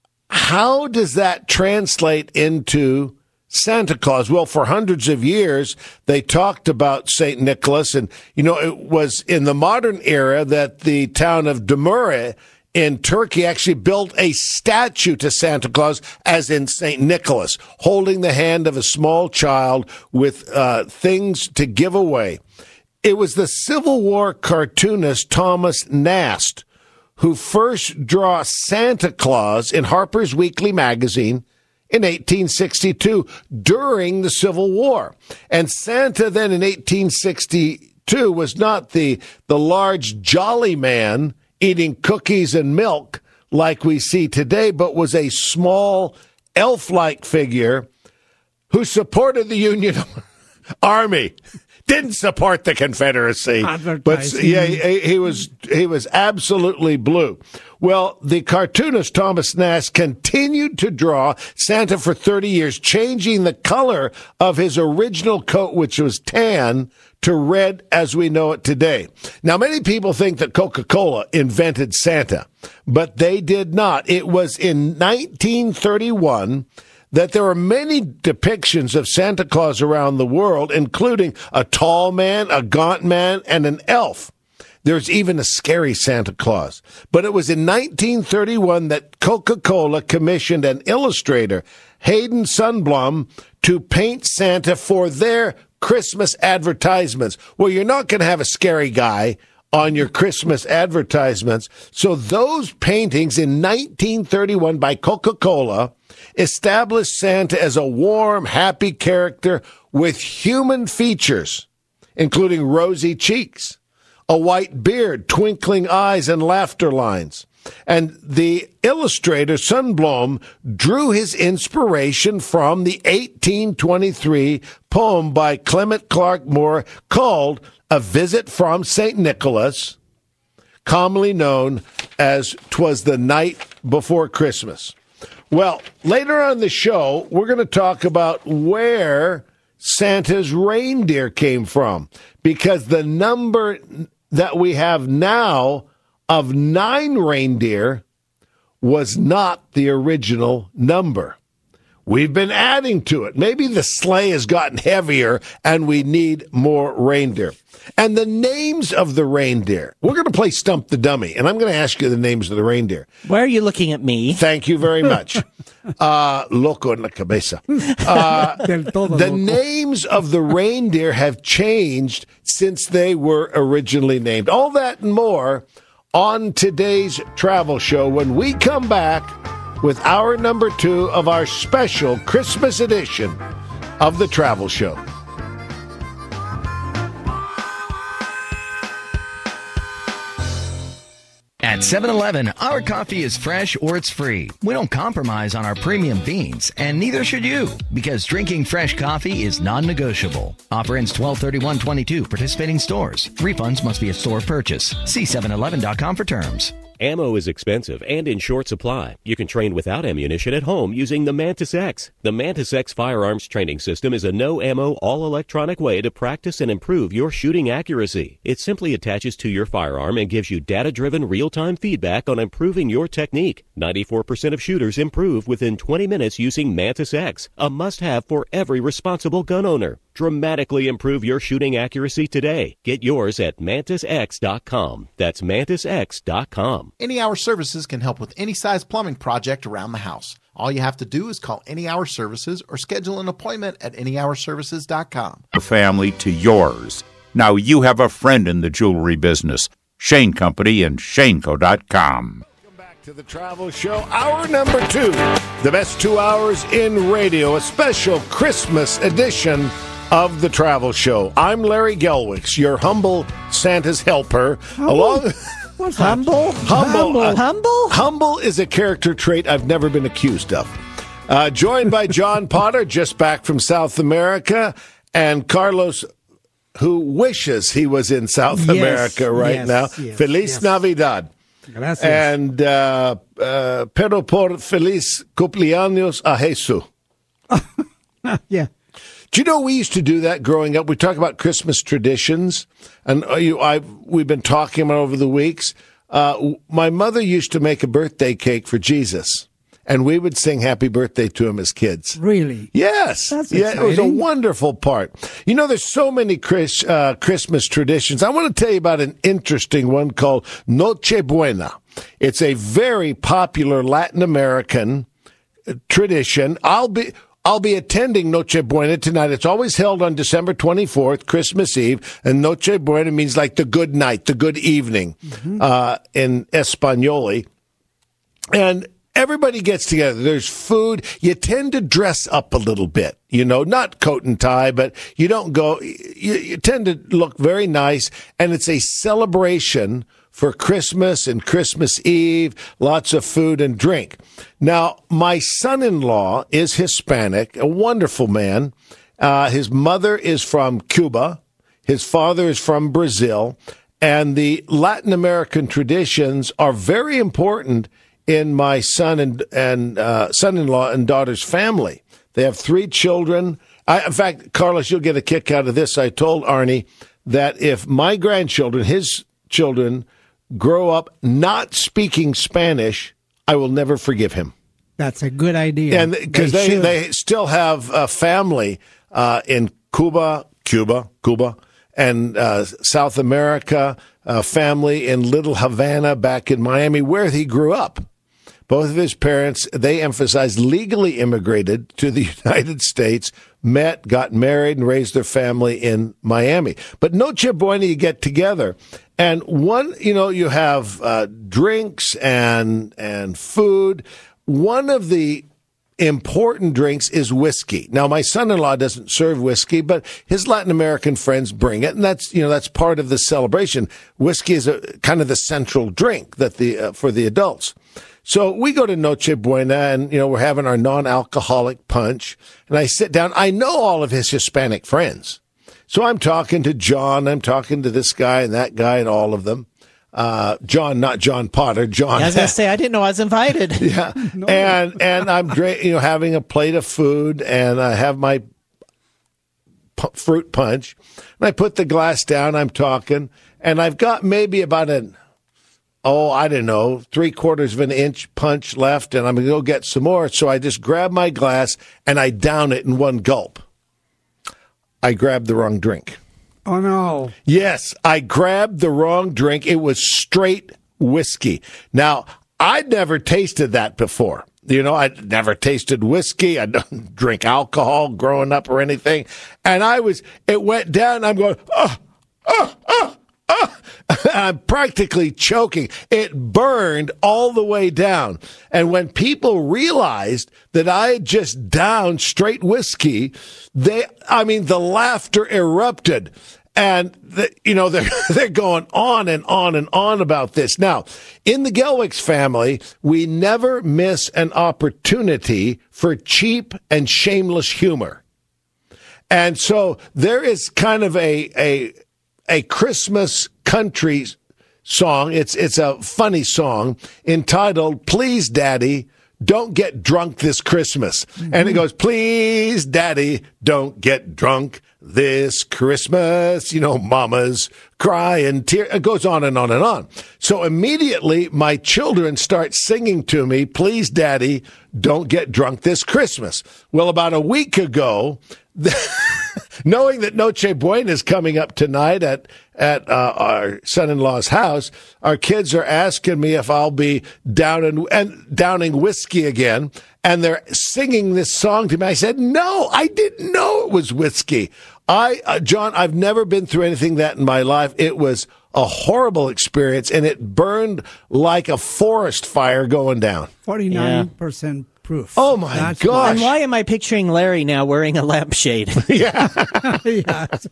how does that translate into Santa Claus? Well, for hundreds of years, they talked about Saint Nicholas. And, you know, it was in the modern era that the town of Demure in Turkey actually built a statue to Santa Claus, as in Saint Nicholas, holding the hand of a small child with uh, things to give away. It was the Civil War cartoonist Thomas Nast who first drew Santa Claus in Harper's Weekly magazine in eighteen sixty-two, during the Civil War. And Santa then in eighteen sixty-two was not the, the large jolly man eating cookies and milk like we see today, but was a small elf-like figure who supported the Union Army. Didn't support the Confederacy, but yeah, he, he was he was absolutely blue. Well, the cartoonist Thomas Nast continued to draw Santa for thirty years, changing the color of his original coat, which was tan, to red as we know it today. Now, many people think that Coca-Cola invented Santa, but they did not. It was in nineteen thirty-one that there are many depictions of Santa Claus around the world, including a tall man, a gaunt man, and an elf. There's even a scary Santa Claus. But it was in nineteen thirty-one that Coca-Cola commissioned an illustrator, Hayden Sundblom, to paint Santa for their Christmas advertisements. Well, you're not going to have a scary guy on your Christmas advertisements. So those paintings in nineteen thirty-one by Coca-Cola established Santa as a warm, happy character with human features, including rosy cheeks, a white beard, twinkling eyes, and laughter lines. And the illustrator, Sundblom, drew his inspiration from the eighteen twenty-three poem by Clement Clark Moore called A Visit from Saint Nicholas, commonly known as 'Twas the Night Before Christmas. Well, later on the show, we're going to talk about where Santa's reindeer came from, because the number that we have now of nine reindeer was not the original number. We've been adding to it. Maybe the sleigh has gotten heavier and we need more reindeer. And the names of the reindeer. We're going to play Stump the Dummy, and I'm going to ask you the names of the reindeer. Why are you looking at me? Thank you very much. uh, loco en la cabeza. Uh, the names of the reindeer have changed since they were originally named. All that and more on today's travel show when we come back with hour number two of our special Christmas edition of the Travel Show. At seven eleven, our coffee is fresh or it's free. We don't compromise on our premium beans, and neither should you, because drinking fresh coffee is non-negotiable. Offer ends twelve thirty-one twenty-two. Participating stores. Refunds must be a store purchase. See seven eleven dot com for terms. Ammo is expensive and in short supply. You can train without ammunition at home using the Mantis X. The Mantis X firearms training system is a no-ammo, all-electronic way to practice and improve your shooting accuracy. It simply attaches to your firearm and gives you data-driven, real-time feedback on improving your technique. ninety-four percent of shooters improve within twenty minutes using Mantis X, a must-have for every responsible gun owner. Dramatically improve your shooting accuracy today. Get yours at mantis x dot com. That's mantis x dot com. Any Hour Services can help with any size plumbing project around the house. All you have to do is call Any Hour Services or schedule an appointment at any hour services dot com. Family to yours. Now you have a friend in the jewelry business. Shane Company and shane co dot com. To the Travel Show, hour number two, the best two hours in radio, a special Christmas edition of the Travel Show. I'm Larry Gelwicks, your humble Santa's helper. Humble? Along, What's humble? humble, Humble. uh, Humble? Humble is a character trait I've never been accused of. Uh, joined by John Potter, just back from South America, and Carlos, who wishes he was in South Yes, America right yes, now. yes, Feliz yes. Navidad. Gracias. And uh, uh, pero por feliz cumpleaños a Jesus. Yeah. Do you know we used to do that growing up? We talk about Christmas traditions, and uh, you, I we've been talking about over the weeks. Uh, my mother used to make a birthday cake for Jesus, and we would sing "Happy Birthday" to him as kids. Really? Yes. That's yeah, it was a exciting. wonderful part. You know, there's so many Chris, uh, Christmas traditions. I want to tell you about an interesting one called Noche Buena. It's a very popular Latin American uh, tradition. I'll be I'll be attending Noche Buena tonight. It's always held on December twenty-fourth, Christmas Eve, and Noche Buena means like the good night, the good evening, mm-hmm. uh, in Espanol. And everybody gets together. There's food. You tend to dress up a little bit, you know, not coat and tie, but you don't go, you, you tend to look very nice. And it's a celebration for Christmas and Christmas Eve, lots of food and drink. Now, my son-in-law is Hispanic, a wonderful man. Uh, his mother is from Cuba. His father is from Brazil. And the Latin American traditions are very important in my son and, and uh, son-in-law and daughter's family. They have three children. I, in fact, Carlos, you'll get a kick out of this. I told Arnie that if my grandchildren, his children, grow up not speaking Spanish, I will never forgive him. That's a good idea. And because they, they, they, they still have a family uh, in Cuba, Cuba, Cuba, and uh, South America, a family in Little Havana back in Miami, where he grew up. Both of his parents, they emphasized, legally immigrated to the United States, met, got married, and raised their family in Miami. But Noche Buena, you get together. And one, you know, you have uh, drinks and and food. One of the important drinks is whiskey. Now, my son-in-law doesn't serve whiskey, but his Latin American friends bring it, and that's, you know, that's part of the celebration. Whiskey is a kind of the central drink that the uh, for the adults. So we go to Noche Buena, and, you know, we're having our non-alcoholic punch, and I sit down. I know all of his Hispanic friends. So I'm talking to John, I'm talking to this guy and that guy and all of them. Uh, John, not John Potter, John. I was going to say, I didn't know I was invited. Yeah. no. And, and I'm, you know, having a plate of food, and I have my p- fruit punch, and I put the glass down, I'm talking, and I've got maybe about an, oh, I don't know, three quarters of an inch punch left, and I'm going to go get some more. So I just grab my glass and I down it in one gulp. I grabbed the wrong drink. Oh, no. Yes, I grabbed the wrong drink. It was straight whiskey. Now, I'd never tasted that before. You know, I'd never tasted whiskey. I don't drink alcohol growing up or anything. And I was, it went down, and I'm going, oh, oh, oh. Oh, I'm practically choking. It burned all the way down. And when people realized that I had just downed straight whiskey, they, I mean, the laughter erupted. And, the, you know, they're, they're going on and on and on about this. Now, in the Gelwicks family, we never miss an opportunity for cheap and shameless humor. And so there is kind of a, a, a Christmas country song. It's it's a funny song entitled "Please, Daddy, Don't Get Drunk This Christmas," mm-hmm. and it goes, "Please, Daddy, don't get drunk this Christmas." You know, mamas cry and tear. It goes on and on and on. So immediately, my children start singing to me, "Please, Daddy, don't get drunk this Christmas." Well, about a week ago, knowing that Noche Buena is coming up tonight at at uh, our son-in-law's house, our kids are asking me if I'll be downing and downing whiskey again, and they're singing this song to me. I said, "No, I didn't know it was whiskey." I, uh, John, I've never been through anything that in my life. It was a horrible experience, and it burned like a forest fire going down. Forty-nine percent. Proof. Oh my That's gosh! And why am I picturing Larry now wearing a lampshade? Yeah. Yes.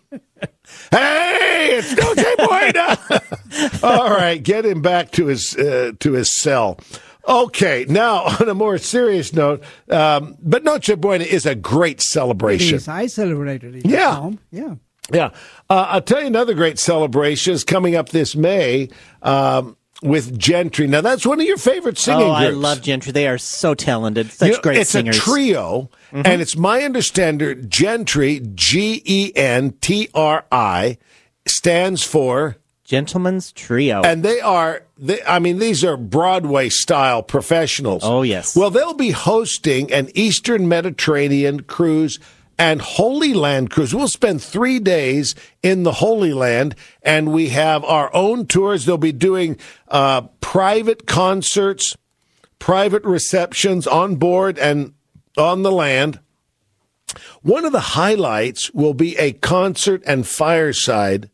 Hey, it's Noche Buena. All right, get him back to his uh, to his cell. Okay, now on a more serious note, um, but Noche Buena is a great celebration. It is. I celebrated it. Yeah. At home. Yeah. Yeah. Uh, I'll tell you another great celebration is coming up this May. Um, With Gentry. Now, that's one of your favorite singing oh, groups. I love Gentry. They are so talented. Such you know, great it's singers. It's a trio, mm-hmm. and it's my understanding Gentry, G E N T R I, stands for Gentleman's Trio. And they are, they, I mean, these are Broadway-style professionals. Oh, yes. Well, they'll be hosting an Eastern Mediterranean cruise and Holy Land cruise. We'll spend three days in the Holy Land, and we have our own tours. They'll be doing uh, private concerts, private receptions on board and on the land. One of the highlights will be a concert and fireside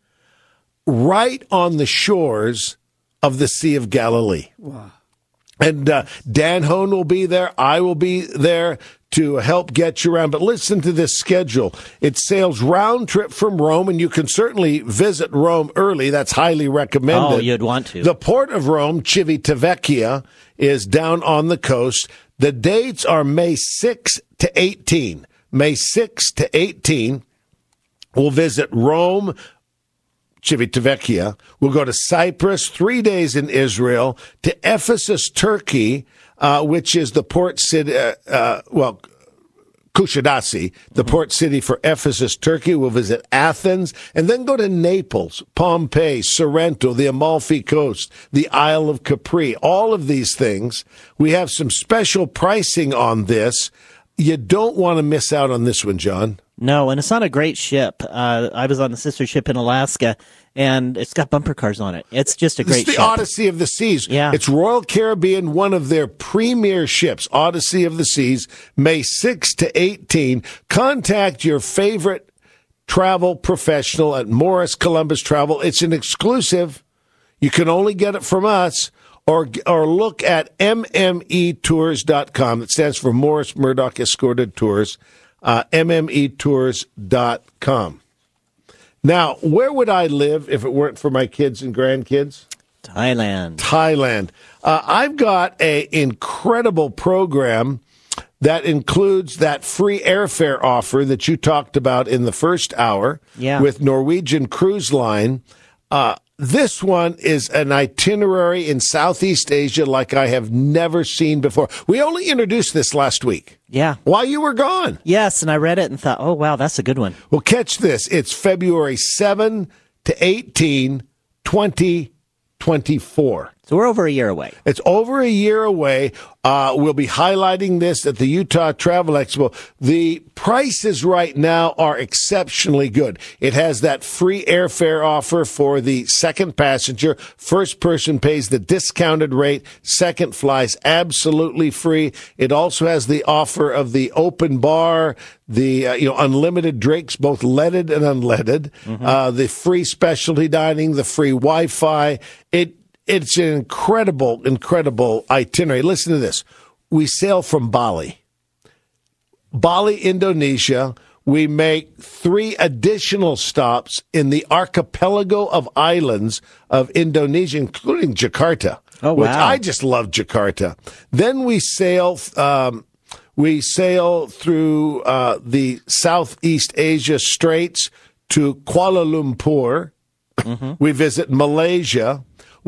right on the shores of the Sea of Galilee. Wow. And uh, Dan Hone will be there. I will be there to help get you around. But listen to this schedule. It sails round trip from Rome, and you can certainly visit Rome early. That's highly recommended. Oh, you'd want to. The port of Rome, Civitavecchia, is down on the coast. The dates are May sixth to eighteenth. May sixth to eighteenth. We'll visit Rome, Civitavecchia. We'll go to Cyprus, three days in Israel, to Ephesus, Turkey, uh, which is the port city, uh, uh, well, Kushadasi, the mm-hmm. port city for Ephesus, Turkey. We'll visit Athens, and then go to Naples, Pompeii, Sorrento, the Amalfi Coast, the Isle of Capri. All of these things. We have some special pricing on this. You don't want to miss out on this one, John. No, and it's on a great ship. Uh, I was on the sister ship in Alaska, and it's got bumper cars on it. It's just a great ship. It's the ship. Odyssey of the Seas. Yeah. It's Royal Caribbean, one of their premier ships, Odyssey of the Seas, May sixth to eighteenth. Contact your favorite travel professional at Morris Columbus Travel. It's an exclusive. You can only get it from us. Or or look at M M E tours dot com. It stands for Morris Murdoch Escorted Tours. Uh, M M E tours dot com. Now, where would I live if it weren't for my kids and grandkids? Thailand. Thailand. Uh, I've got a incredible program that includes that free airfare offer that you talked about in the first hour yeah. with Norwegian Cruise Line. Uh, this one is an itinerary in Southeast Asia like I have never seen before. We only introduced this last week. Yeah. While you were gone. Yes, and I read it and thought, oh, wow, that's a good one. Well, catch this. It's February seventh to eighteenth, twenty twenty-four. So we're over a year away. It's over a year away. Uh, we'll be highlighting this at the Utah Travel Expo. The prices right now are exceptionally good. It has that free airfare offer for the second passenger. First person pays the discounted rate. Second flies absolutely free. It also has the offer of the open bar, the uh, you know unlimited drinks, both leaded and unleaded, mm-hmm. uh, the free specialty dining, the free Wi-Fi. It It's an incredible, incredible itinerary. Listen to this. We sail from Bali. Bali, Indonesia. We make three additional stops in the archipelago of islands of Indonesia, including Jakarta. Oh, wow. Which I just love Jakarta. Then we sail, um, we sail through uh, the Southeast Asia Straits to Kuala Lumpur. Mm-hmm. We visit Malaysia.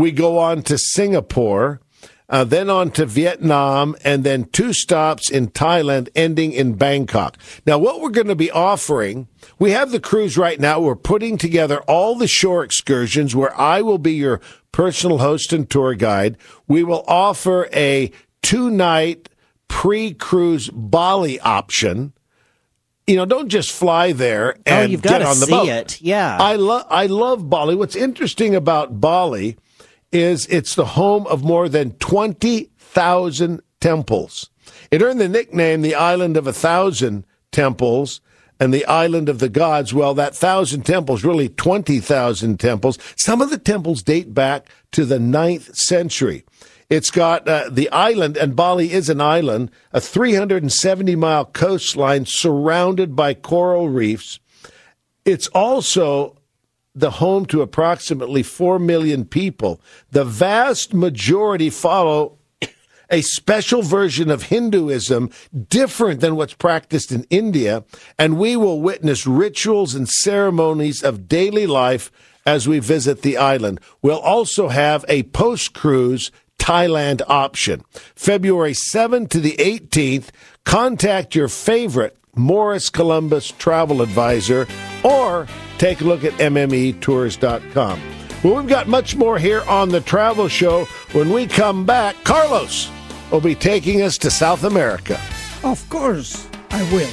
we go on to Singapore, uh, then on to Vietnam, and then two stops in Thailand, ending in Bangkok. Now, what we're going to be offering, we have the cruise right now. We're putting together all the shore excursions where I will be your personal host and tour guide. We will offer a two-night pre-cruise Bali option. You know, don't just fly there and oh, you've got get to on the see boat. it. Yeah. I love I love Bali. What's interesting about Bali is it's the home of more than twenty thousand temples. It earned the nickname the Island of a Thousand Temples and the Island of the Gods. Well, that thousand temples, really twenty thousand temples. Some of the temples date back to the ninth century. It's got uh, the island, and Bali is an island, a three hundred seventy mile coastline surrounded by coral reefs. It's also the home to approximately four million people. The vast majority follow a special version of Hinduism different than what's practiced in India, and we will witness rituals and ceremonies of daily life as we visit the island. We'll also have a post-cruise Thailand option. February seventh to the eighteenth, contact your favorite Morris Columbus travel advisor or take a look at M M E tours dot com. Well, we've got much more here on the Travel Show. When we come back, Carlos will be taking us to South America. Of course, I will.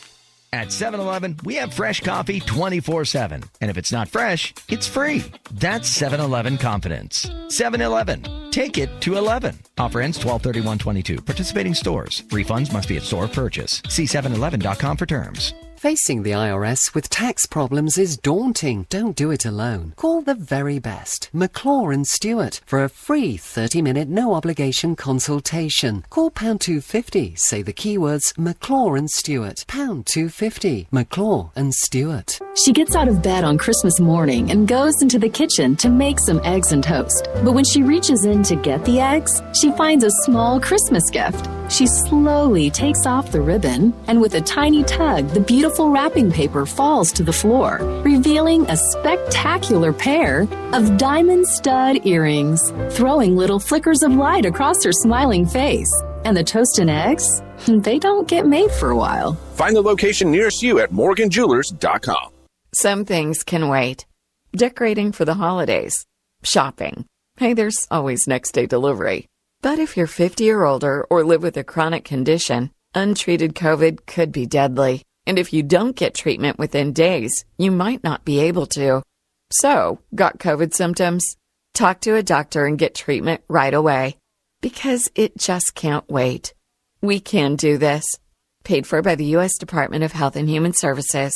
At seven eleven, we have fresh coffee twenty-four seven. And if it's not fresh, it's free. That's seven eleven confidence. seven eleven. Take it to eleven. Offer ends twelve thirty-one twenty-two. Participating stores. Refunds must be at store purchase. See seven eleven dot com for terms. Facing the I R S with tax problems is daunting. Don't do it alone. Call the very best, McClure and Stewart, for a free thirty minute no-obligation consultation. Call pound two fifty. Say the keywords McClure and Stewart. pound two fifty. McClure and Stewart. She gets out of bed on Christmas morning and goes into the kitchen to make some eggs and toast. But when she reaches in to get the eggs, she finds a small Christmas gift. She slowly takes off the ribbon, and with a tiny tug, the beautiful wrapping paper falls to the floor, revealing a spectacular pair of diamond stud earrings, throwing little flickers of light across her smiling face. And the toast and eggs? They don't get made for a while. Find the location nearest you at Morgan Jewelers dot com. Some things can wait. Decorating for the holidays. Shopping. Hey, there's always next day delivery. But if you're fifty or older or live with a chronic condition, untreated COVID could be deadly. And if you don't get treatment within days, you might not be able to. So, got COVID symptoms? Talk to a doctor and get treatment right away. Because it just can't wait. We can do this. Paid for by the U S Department of Health and Human Services.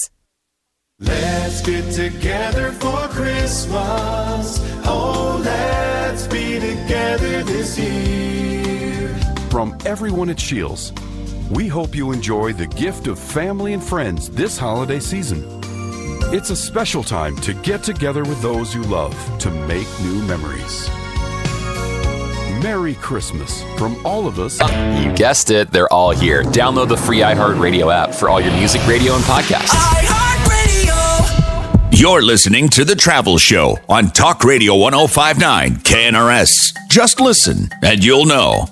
Let's get together for Christmas. Oh, let's be together this year. From everyone at Shields, we hope you enjoy the gift of family and friends this holiday season. It's a special time to get together with those you love to make new memories. Merry Christmas from all of us. You guessed it, they're all here. Download the free iHeartRadio app for all your music, radio, and podcasts. You're listening to The Travel Show on Talk Radio one oh five point nine K N R S. Just listen and you'll know.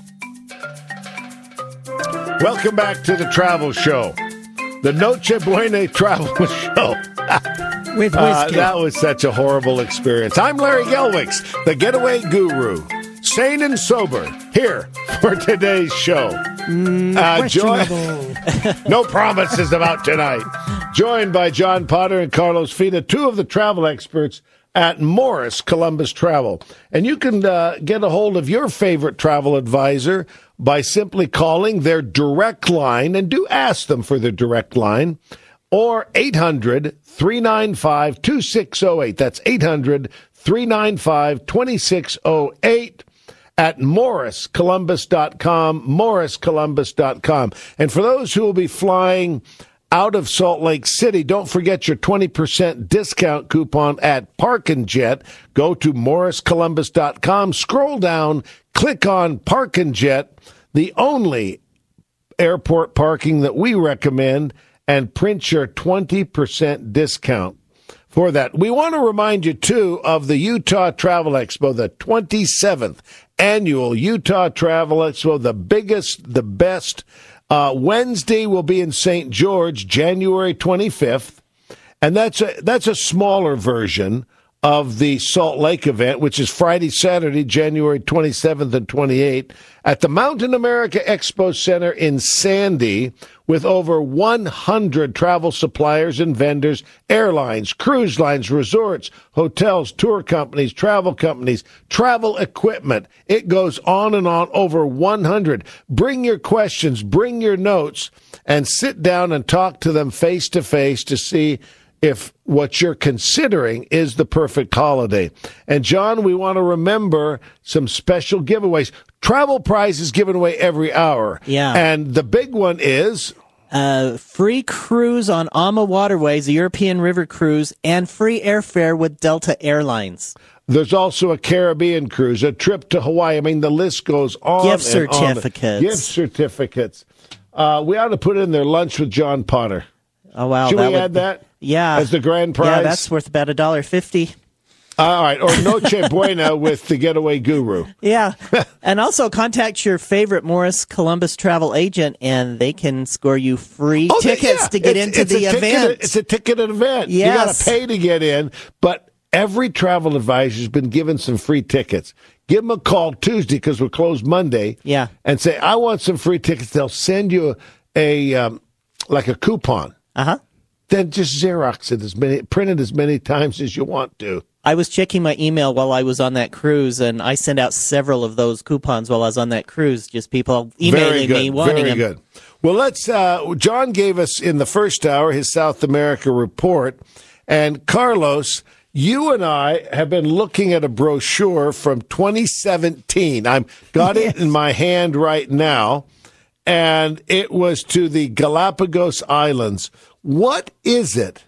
Welcome back to The Travel Show. The Noche Buena Travel Show. With whiskey. Uh, that was such a horrible experience. I'm Larry Gelwicks, the getaway guru. Sane and sober, here for today's show. Mm, uh, joy- questionable. No promises about tonight. Joined by John Potter and Carlos Fina, two of the travel experts at Morris Columbus Travel. And you can uh, get a hold of your favorite travel advisor by simply calling their direct line, and do ask them for their direct line, or eight hundred, three nine five, two six zero eight. That's eight hundred, three nine five, two six zero eight. At Morris Columbus dot com, Morris Columbus dot com. And for those who will be flying out of Salt Lake City, don't forget your twenty percent discount coupon at Park and Jet. Go to Morris Columbus dot com, scroll down, click on Park and Jet, the only airport parking that we recommend, and print your twenty percent discount. for that. We want to remind you, too, of the Utah Travel Expo, the twenty-seventh annual Utah Travel Expo, the biggest, the best. Uh, Wednesday will be in Saint George, January twenty-fifth, and that's a, that's a smaller version of the Salt Lake event, which is Friday, Saturday, January twenty-seventh and twenty-eighth, at the Mountain America Expo Center in Sandy, with over one hundred travel suppliers and vendors, airlines, cruise lines, resorts, hotels, tour companies, travel companies, travel equipment. It goes on and on, over one hundred. Bring your questions, bring your notes, and sit down and talk to them face to face to see if what you're considering is the perfect holiday. And, John, we want to remember some special giveaways. Travel prizes given away every hour. Yeah. And the big one is... Uh, free cruise on AMA Waterways, a European river cruise, and free airfare with Delta Airlines. There's also a Caribbean cruise, a trip to Hawaii. I mean, the list goes on Gift and on. certificates. Gift certificates. Uh, we ought to put in there lunch with John Potter. Oh, wow. Should that we would add be, that? Yeah. As the grand prize? Yeah, that's worth about a dollar fifty. All right. Or Noche Buena with the Getaway Guru. Yeah. And also contact your favorite Morris Columbus travel agent, and they can score you free Oh, tickets yeah. to get It's- into it's a the ticket- event. It's a ticketed event. You Yes. got to pay to get in, but every travel advisor's been given some free tickets. Give them a call Tuesday because we're closed Monday. Yeah. And say, I want some free tickets. They'll send you a, um, like a coupon. Uh-huh. Then just Xerox it as many, print it as many times as you want to. I was checking my email while I was on that cruise, and I sent out several of those coupons while I was on that cruise. Just people emailing Very good. me wanting Very them. good. Well, let's. Uh, John gave us in the first hour his South America report, and Carlos, you and I have been looking at a brochure from twenty seventeen. I've got yes. it in my hand right now, and it was to the Galapagos Islands. What is it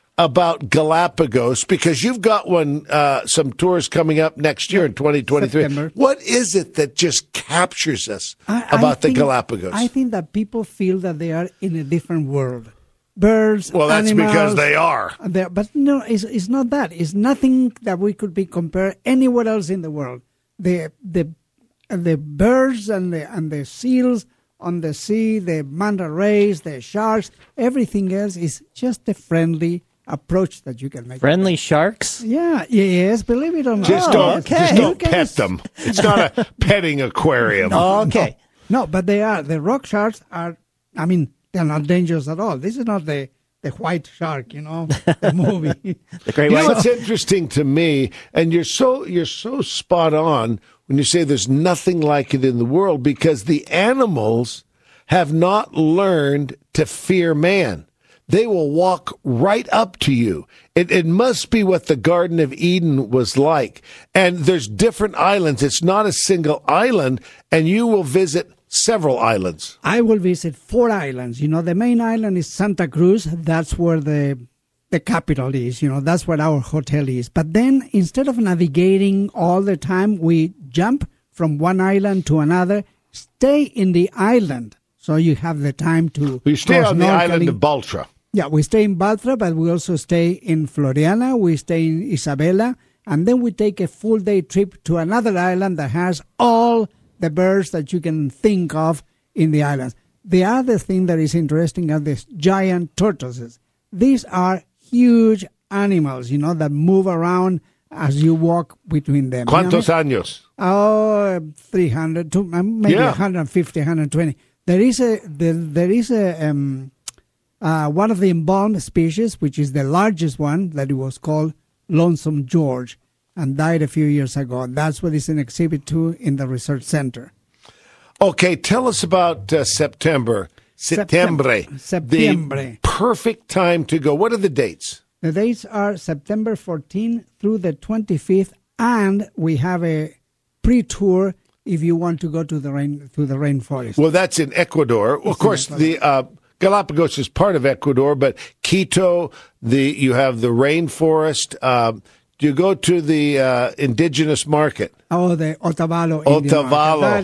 about Galapagos? Because you've got one, uh, some tours coming up next year in twenty twenty-three. September. What is it that just captures us I, about I the think, Galapagos? I think that people feel that they are in a different world. Birds, well, that's animals, because they are. But no, it's, it's not that. It's nothing that we could be compared anywhere else in the world. The the the birds and the and the seals on the sea, the manta rays, the sharks, everything else is just a friendly approach that you can make. Friendly sharks? Yeah, yes, believe it or not. Just oh, don't, okay. just don't You pet can- them. It's not a petting aquarium. Oh, okay. No, but they are. The rock sharks are, I mean, they're not dangerous at all. This is not the, the white shark, you know, the movie. The great You white know what's interesting to me, and you're so you're so spot on when you say there's nothing like it in the world, because the animals have not learned to fear man. They will walk right up to you. It, it must be what the Garden of Eden was like. And there's different islands. It's not a single island, and you will visit several islands. I will visit four islands. You know, the main island is Santa Cruz. That's where the the capital is. You know, that's where our hotel is. But then instead of navigating all the time, we jump from one island to another, stay in the island. So you have the time to We stay go on the snorkeling. island of Baltra. Yeah, we stay in Baltra, but we also stay in Floriana, we stay in Isabela, and then we take a full day trip to another island that has all the birds that you can think of in the islands. The other thing that is interesting are these giant tortoises. These are huge animals, you know, that move around as you walk between them. ¿Cuántos You know? años? Oh, three hundred, two, maybe Yeah. one hundred fifty, one hundred twenty. There is a, there, there is a, um, uh, one of the embalmed species, which is the largest one, that it was called Lonesome George, and died a few years ago. That's what is in Exhibit two in the Research Center. Okay, tell us about uh, September. Septembre. September. The perfect time to go. What are the dates? The dates are September fourteenth through the twenty-fifth, and we have a pre-tour if you want to go to the rain to the rainforest. Well, that's in Ecuador. Of course, the uh, Galapagos is part of Ecuador, but Quito, the you have the rainforest. Um, do you go to the uh, indigenous market? Oh, the Otavalo. Indian Otavalo. market. That is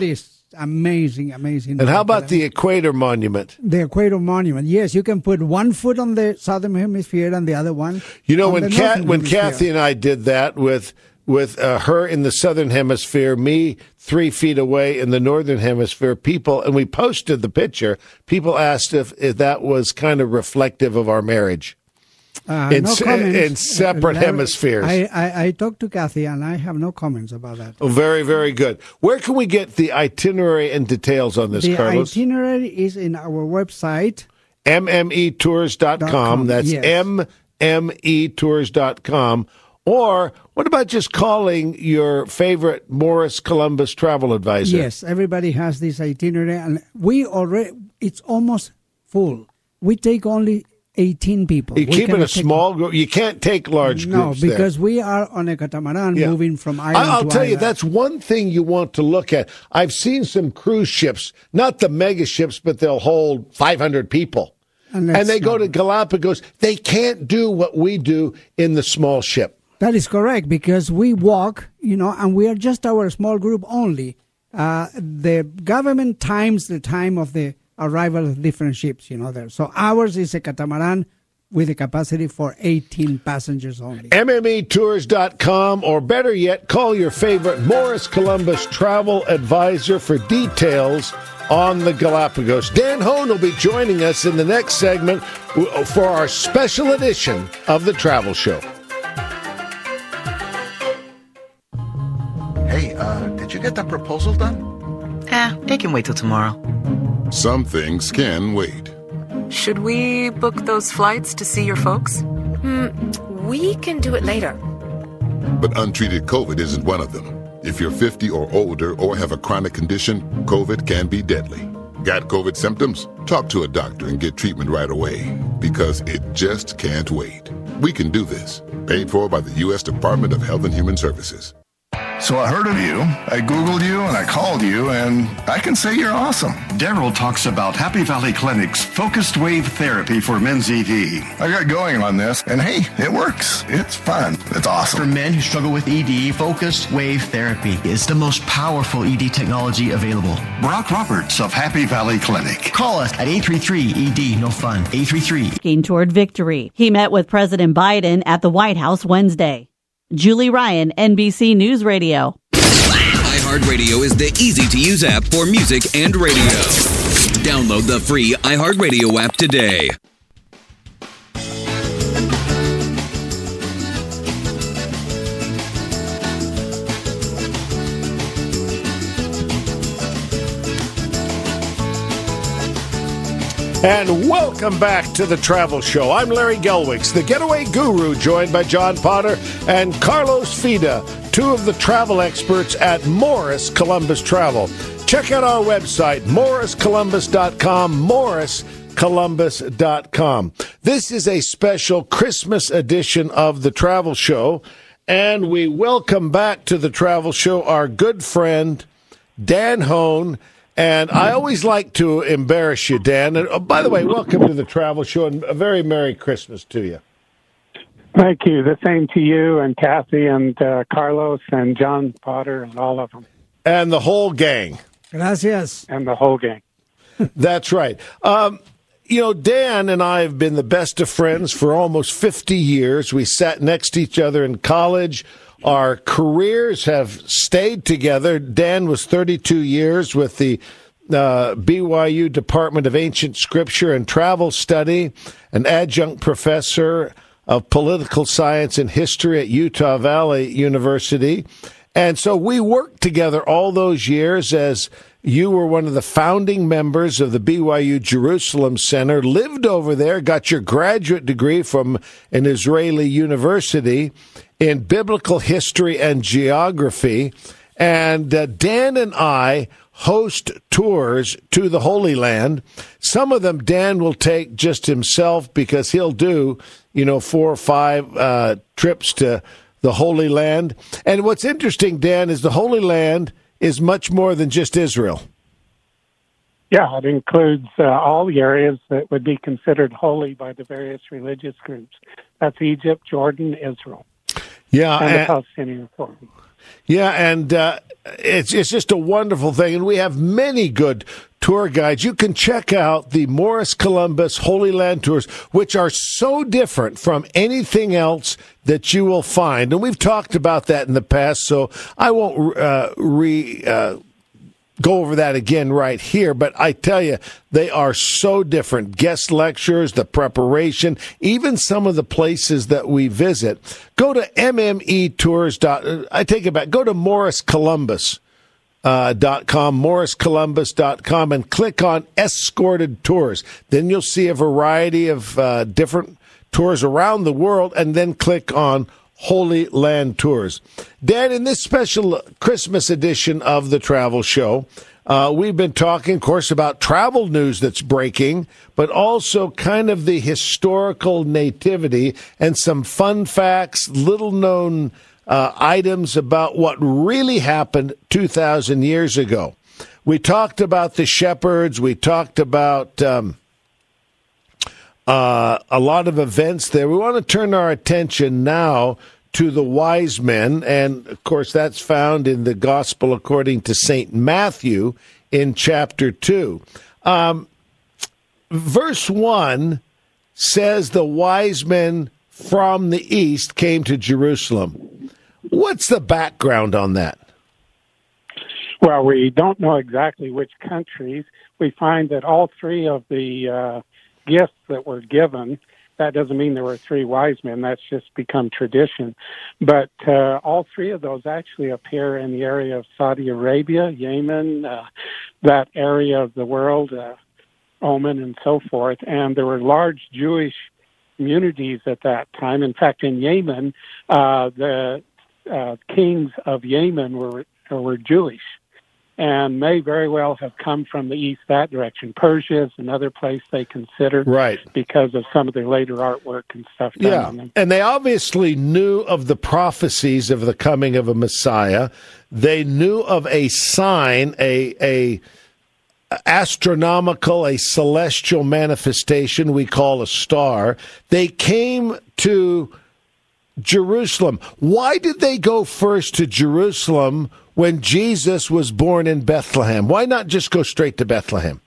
amazing, amazing. And how about the Equator Monument? The Equator Monument. Yes, you can put one foot on the southern hemisphere and the other one. You know, on when the Kat, northern when hemisphere. Kathy and I did that with with uh, her in the southern hemisphere, me three feet away in the northern hemisphere, people, and we posted the picture. People asked if, if that was kind of reflective of our marriage. Uh, in, no se- comments. in separate Uh, hemispheres. I, I, I talked to Kathy, and I have no comments about that. Oh, very, very good. Where can we get the itinerary and details on this, The Carlos? itinerary is in our website. M M E tours dot com. That's yes. M M E tours dot com. Or what about just calling your favorite Morris Columbus travel advisor? Yes, everybody has this itinerary, and we already, it's almost full. We take only eighteen people. You We keep it cannot a take- small group. You can't take large No, groups there. because we are on a catamaran Yeah. moving from island I- I'll to tell you, island. that's one thing you want to look at. I've seen some cruise ships, not the mega ships, but they'll hold five hundred people. And And, that's they go not- to Galapagos. They can't do what we do in the small ship. That is correct, because we walk, you know, and we are just our small group only. Uh, the government times the time of the arrival of different ships, you know, there. So ours is a catamaran with a capacity for eighteen passengers only. M M E tours dot com, or better yet, call your favorite Morris Columbus travel advisor for details on the Galapagos. Dan Hone will be joining us in the next segment for our special edition of the Travel Show. Hey, uh, did you get that proposal done? Eh, it can wait till tomorrow. Some things can wait. Should we book those flights to see your folks? Hmm, we can do it later. But untreated COVID isn't one of them. If you're fifty or older or have a chronic condition, COVID can be deadly. Got COVID symptoms? Talk to a doctor and get treatment right away, because it just can't wait. We can do this. Paid for by the U S Department of Health and Human Services. So I heard of you, I Googled you, and I called you, and I can say you're awesome. Daryl talks about Happy Valley Clinic's focused wave therapy for men's E D. I got going on this, and hey, it works. It's fun. It's awesome. For men who struggle with E D, focused wave therapy is the most powerful E D technology available. Brock Roberts of Happy Valley Clinic. Call us at eight three three E D, no fun, eight three three. Working toward victory. He met with President Biden at the White House Wednesday. Julie Ryan, N B C News Radio. iHeartRadio is the easy-to-use app for music and radio. Download the free iHeartRadio app today. And welcome back to the Travel Show. I'm Larry Gelwicks, the getaway guru, joined by John Potter and Carlos Fida, two of the travel experts at Morris Columbus Travel. Check out our website, morris columbus dot com, morris columbus dot com. This is a special Christmas edition of the Travel Show, and we welcome back to the Travel Show our good friend, Dan Hone. And I always like to embarrass you, Dan. And oh, by the way, welcome to the Travel Show, and a very Merry Christmas to you. Thank you. The same to you and Kathy and uh, Carlos and John Potter and all of them. And the whole gang. Gracias. And the whole gang. That's right. Um, you know, Dan and I have been the best of friends for almost fifty years. We sat next to each other in college. Our careers have stayed together. Dan was thirty-two years with the uh, B Y U Department of Ancient Scripture and Travel Study, an adjunct professor of political science and history at Utah Valley University. And so we worked together all those years as you were one of the founding members of the B Y U Jerusalem Center, lived over there, got your graduate degree from an Israeli university in biblical history and geography. And uh, Dan and I host tours to the Holy Land. Some of them Dan will take just himself because he'll do, you know, four or five uh, trips to the Holy Land. And what's interesting, Dan, is the Holy Land is much more than just Israel. Yeah, it includes uh, all the areas that would be considered holy by the various religious groups. That's Egypt, Jordan, Israel. Yeah, and, and the and, Palestinian Authority. Yeah, and uh, it's it's just a wonderful thing, and we have many good tour guides. You can check out the Morris Columbus Holy Land Tours, which are so different from anything else that you will find. And we've talked about that in the past, so I won't uh, re uh, go over that again right here. But I tell you, they are so different. Guest lectures, the preparation, even some of the places that we visit. Go to M M E tours. I take it back. Go to Morris Columbus. Uh, dot com, Morris Columbus dot com, and click on Escorted Tours. Then you'll see a variety of uh, different tours around the world, and then click on Holy Land Tours. Dan, in this special Christmas edition of the Travel Show, uh, we've been talking, of course, about travel news that's breaking, but also kind of the historical nativity and some fun facts, little-known Uh, items about what really happened two thousand years ago. We talked about the shepherds. We talked about um, uh, a lot of events there. We want to turn our attention now to the wise men. And, of course, that's found in the Gospel according to Saint Matthew in chapter two. Um, verse one says the wise men from the east came to Jerusalem. What's the background on that? Well, we don't know exactly which countries. We find that all three of the uh, gifts that were given, that doesn't mean there were three wise men. That's just become tradition. But uh, all three of those actually appear in the area of Saudi Arabia, Yemen, uh, that area of the world, uh, Oman, and so forth. And there were large Jewish communities at that time. In fact, in Yemen, uh, the Uh, kings of Yemen were were Jewish, and may very well have come from the east that direction. Persia is another place they consider, right, because of some of their later artwork and stuff done yeah. on them. And they obviously knew of the prophecies of the coming of a Messiah. They knew of a sign, a a astronomical, a celestial manifestation we call a star. They came to Jerusalem. Why did they go first to Jerusalem when Jesus was born in Bethlehem? Why not just go straight to Bethlehem?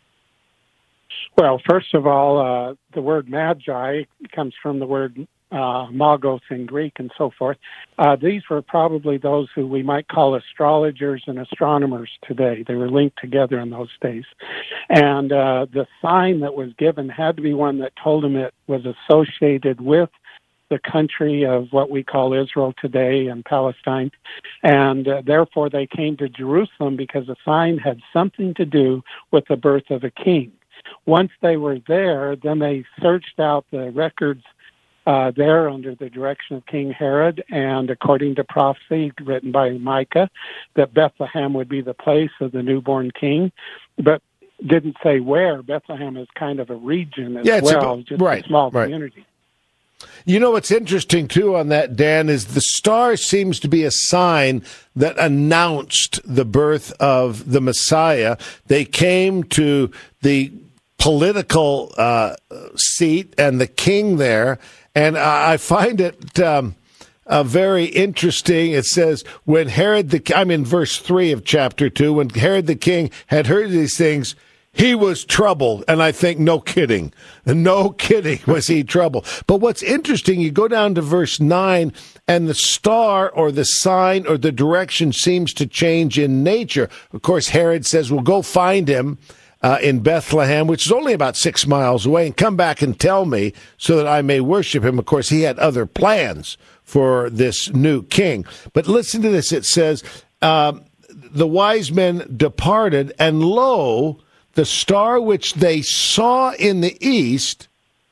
Well, first of all, uh, the word magi comes from the word uh, magos in Greek and so forth. Uh, these were probably those who we might call astrologers and astronomers today. They were linked together in those days. And uh, the sign that was given had to be one that told them it was associated with the country of what we call Israel today and Palestine. And uh, therefore they came to Jerusalem because the sign had something to do with the birth of a king. Once they were there, then they searched out the records uh, there under the direction of King Herod, and according to prophecy written by Micah, that Bethlehem would be the place of the newborn king, but didn't say where. Bethlehem is kind of a region as yeah, well, a, just right, a small right. community. You know what's interesting, too, on that, Dan, is the star seems to be a sign that announced the birth of the Messiah. They came to the political uh, seat and the king there, and I find it um, uh, very interesting. It says, when Herod the I'm in verse three of chapter two, when Herod the king had heard these things, he was troubled. And I think, no kidding. No kidding was he troubled. But what's interesting, you go down to verse nine, and the star or the sign or the direction seems to change in nature. Of course, Herod says, well, go find him uh, in Bethlehem, which is only about six miles away, and come back and tell me so that I may worship him. Of course, he had other plans for this new king. But listen to this. It says, um, the wise men departed, and lo, the star which they saw in the east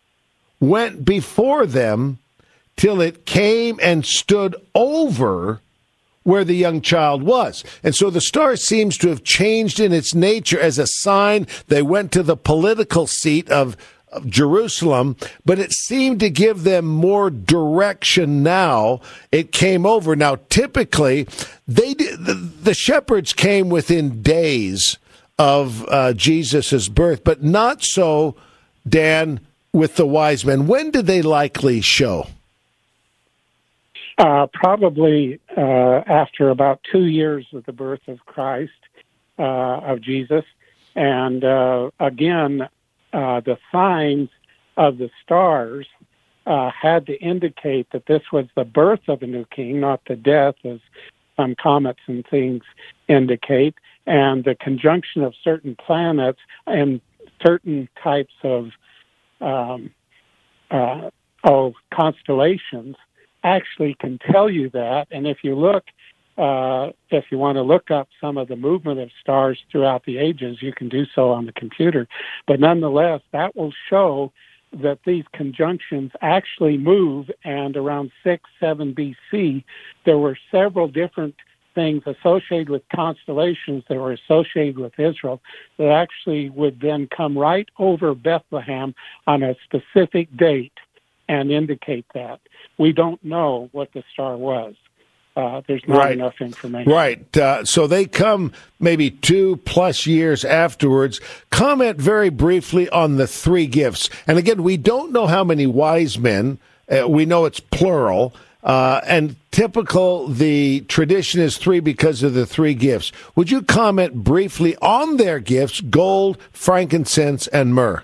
went before them till it came and stood over where the young child was. And so the star seems to have changed in its nature as a sign. They went to the political seat of, of Jerusalem, but it seemed to give them more direction now. It came over. Now, typically, they did, the, the shepherds came within days of uh, Jesus' birth, but not so, Dan, with the wise men. When did they likely show? Uh, probably uh, after about two years of the birth of Christ, uh, of Jesus. And uh, again, uh, the signs of the stars uh, had to indicate that this was the birth of a new king, not the death, as some comets and things indicate. And the conjunction of certain planets and certain types of um, uh, oh, constellations actually can tell you that. And if you look, uh, if you want to look up some of the movement of stars throughout the ages, you can do so on the computer. But nonetheless, that will show that these conjunctions actually move, and around six, seven B C, there were several different things associated with constellations that were associated with Israel that actually would then come right over Bethlehem on a specific date and indicate that. We don't know what the star was. Uh, there's not right. enough information. Right. Uh, so they come maybe two plus years afterwards. Comment very briefly on the three gifts. And again, we don't know how many wise men. Uh, we know it's plural. Uh, and typical, the tradition is three because of the three gifts. Would you comment briefly on their gifts, gold, frankincense, and myrrh?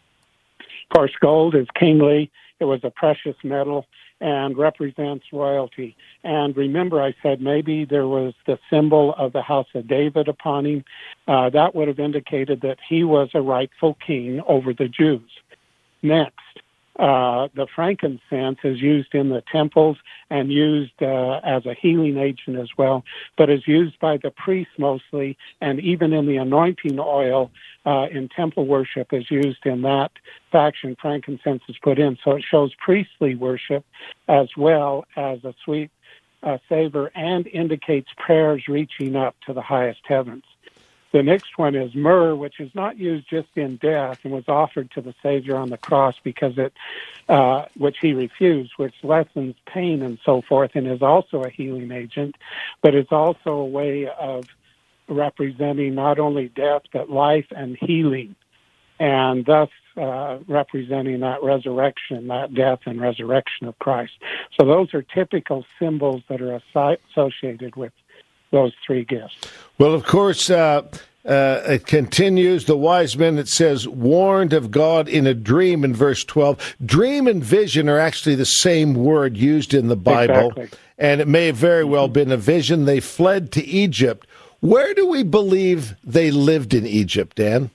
Of course, gold is kingly. It was a precious metal and represents royalty. And remember, I said maybe there was the symbol of the house of David upon him. Uh, that would have indicated that he was a rightful king over the Jews. Next, uh, the frankincense is used in the temples and used uh, as a healing agent as well, but is used by the priests mostly, and even in the anointing oil uh, in temple worship is used in that faction. Frankincense is put in, so it shows priestly worship as well as a sweet uh, savor, and indicates prayers reaching up to the highest heavens. The next one is myrrh, which is not used just in death and was offered to the Savior on the cross because it, uh, which he refused, which lessens pain and so forth, and is also a healing agent, but it's also a way of representing not only death but life and healing, and thus uh, representing that resurrection, that death and resurrection of Christ. So those are typical symbols that are associated with those three gifts. Well, of course, uh, uh, it continues. The wise men, it says, warned of God in a dream in verse twelve. Dream and vision are actually the same word used in the Bible. Exactly. And it may have very well been a vision. They fled to Egypt. Where do we believe they lived in Egypt, Dan?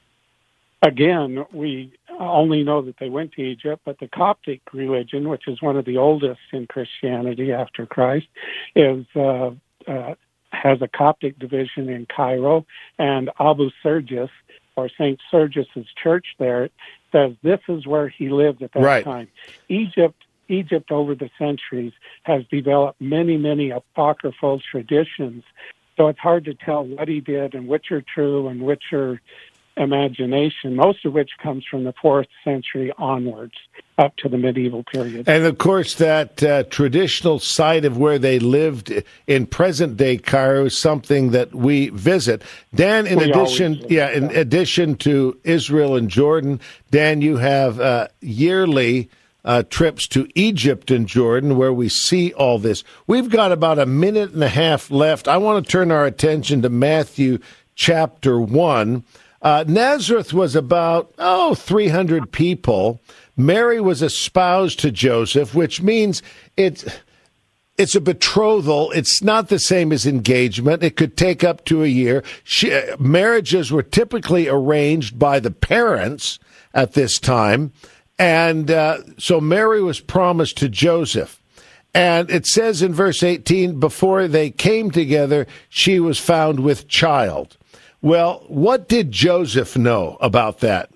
Again, we only know that they went to Egypt, but the Coptic religion, which is one of the oldest in Christianity after Christ, is uh, uh, has a Coptic division in Cairo, and Abu Sergis, or Saint Sergis's church there, says this is where he lived at that right. time. Egypt, Egypt over the centuries has developed many, many apocryphal traditions, so it's hard to tell what he did and which are true and which are imagination, most of which comes from the fourth century onwards up to the medieval period. And of course, that uh, traditional site of where they lived in present-day Cairo is something that we visit. Dan, in we addition, visit, yeah, in yeah. addition to Israel and Jordan, Dan, you have uh, yearly uh, trips to Egypt and Jordan where we see all this. We've got about a minute and a half left. I want to turn our attention to Matthew chapter one. Uh, Nazareth was about, oh, three hundred people. Mary was espoused to Joseph, which means it's, it's a betrothal. It's not the same as engagement. It could take up to a year. She, uh, marriages were typically arranged by the parents at this time. And uh, so Mary was promised to Joseph. And it says in verse eighteen, before they came together, she was found with child. Well, what did Joseph know about that?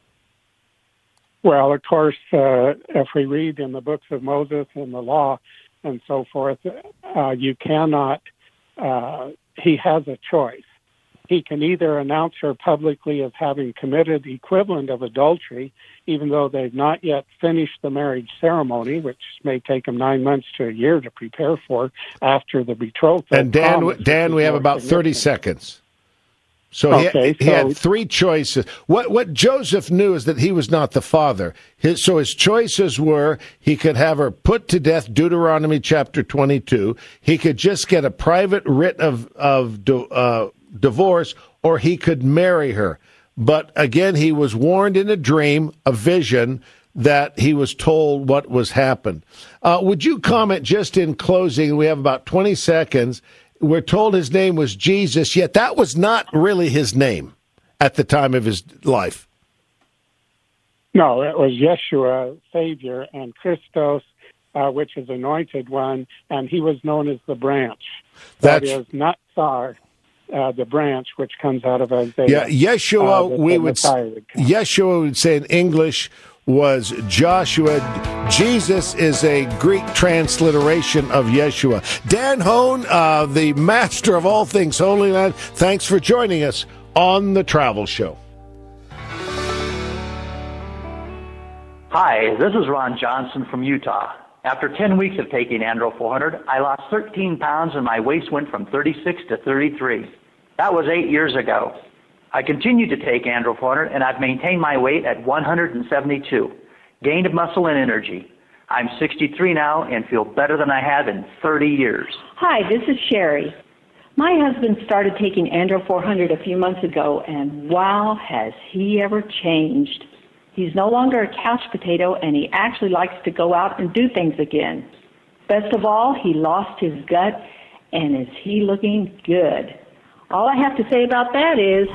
Well, of course, uh, if we read in the books of Moses and the law and so forth, uh, you cannot, uh, he has a choice. He can either announce her publicly as having committed the equivalent of adultery, even though they've not yet finished the marriage ceremony, which may take them nine months to a year to prepare for after the betrothal. And Dan, Dan, we have about thirty seconds. So, okay, he, he so had three choices. What what Joseph knew is that he was not the father. His, so his choices were he could have her put to death, Deuteronomy chapter twenty-two. He could just get a private writ of, of uh, divorce, or he could marry her. But again, he was warned in a dream, a vision, that he was told what was happened. Uh, would you comment just in closing? We have about twenty seconds. We're told his name was Jesus, yet that was not really his name at the time of his life. No, it was Yeshua, Savior, and Christos, uh, which is anointed one, and he was known as the branch. That's, that is not Tsar, uh, the branch, which comes out of Isaiah. Yeah, Yeshua, uh, we would, would Yeshua would say in English was Joshua. Jesus is a Greek transliteration of Yeshua. Dan Hone, uh, the master of all things Holy Land, thanks for joining us on The Travel Show. Hi, this is Ron Johnson from Utah. After ten weeks of taking Andro four hundred, I lost thirteen pounds and my waist went from thirty-six to thirty-three. That was eight years ago. I continue to take Andro four hundred, and I've maintained my weight at one hundred seventy-two. Gained muscle and energy. I'm sixty-three now and feel better than I have in thirty years. Hi, this is Sherry. My husband started taking Andro four hundred a few months ago, and wow, has he ever changed. He's no longer a couch potato, and he actually likes to go out and do things again. Best of all, he lost his gut, and is he looking good. All I have to say about that is...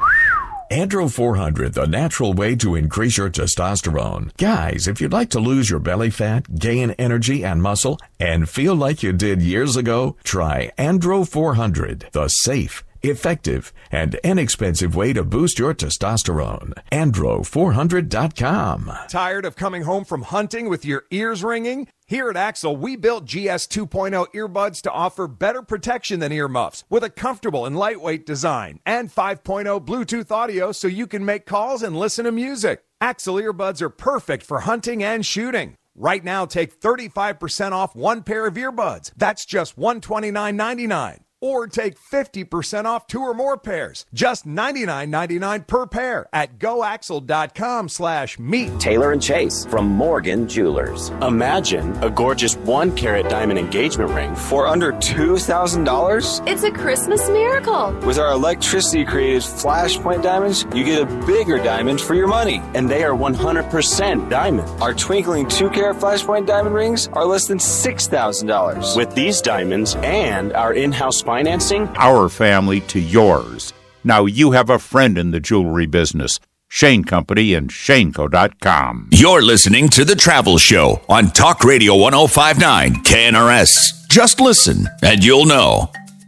Andro four hundred, the natural way to increase your testosterone. Guys, if you'd like to lose your belly fat, gain energy and muscle, and feel like you did years ago, try Andro four hundred, the safe, effective, and inexpensive way to boost your testosterone. Andro four hundred dot com. Tired of coming home from hunting with your ears ringing? Here at Axel, we built G S two point oh earbuds to offer better protection than earmuffs with a comfortable and lightweight design, and five point oh Bluetooth audio so you can make calls and listen to music. Axel earbuds are perfect for hunting and shooting. Right now, take thirty-five percent off one pair of earbuds. That's just one hundred twenty-nine ninety-nine. Or take fifty percent off two or more pairs. Just ninety-nine ninety-nine per pair at goaxel.com slash meet. Taylor and Chase from Morgan Jewelers. Imagine a gorgeous one carat diamond engagement ring for under two thousand dollars. It's a Christmas miracle. With our electricity created flashpoint diamonds, you get a bigger diamond for your money. And they are one hundred percent diamond. Our twinkling two carat flashpoint diamond rings are less than six thousand dollars. With these diamonds and our in-house financing, our family to yours. Now you have a friend in the jewelry business. Shane Company and Shane Co dot com. You're listening to The Travel Show on Talk Radio one oh five point nine K N R S. Just listen and you'll know.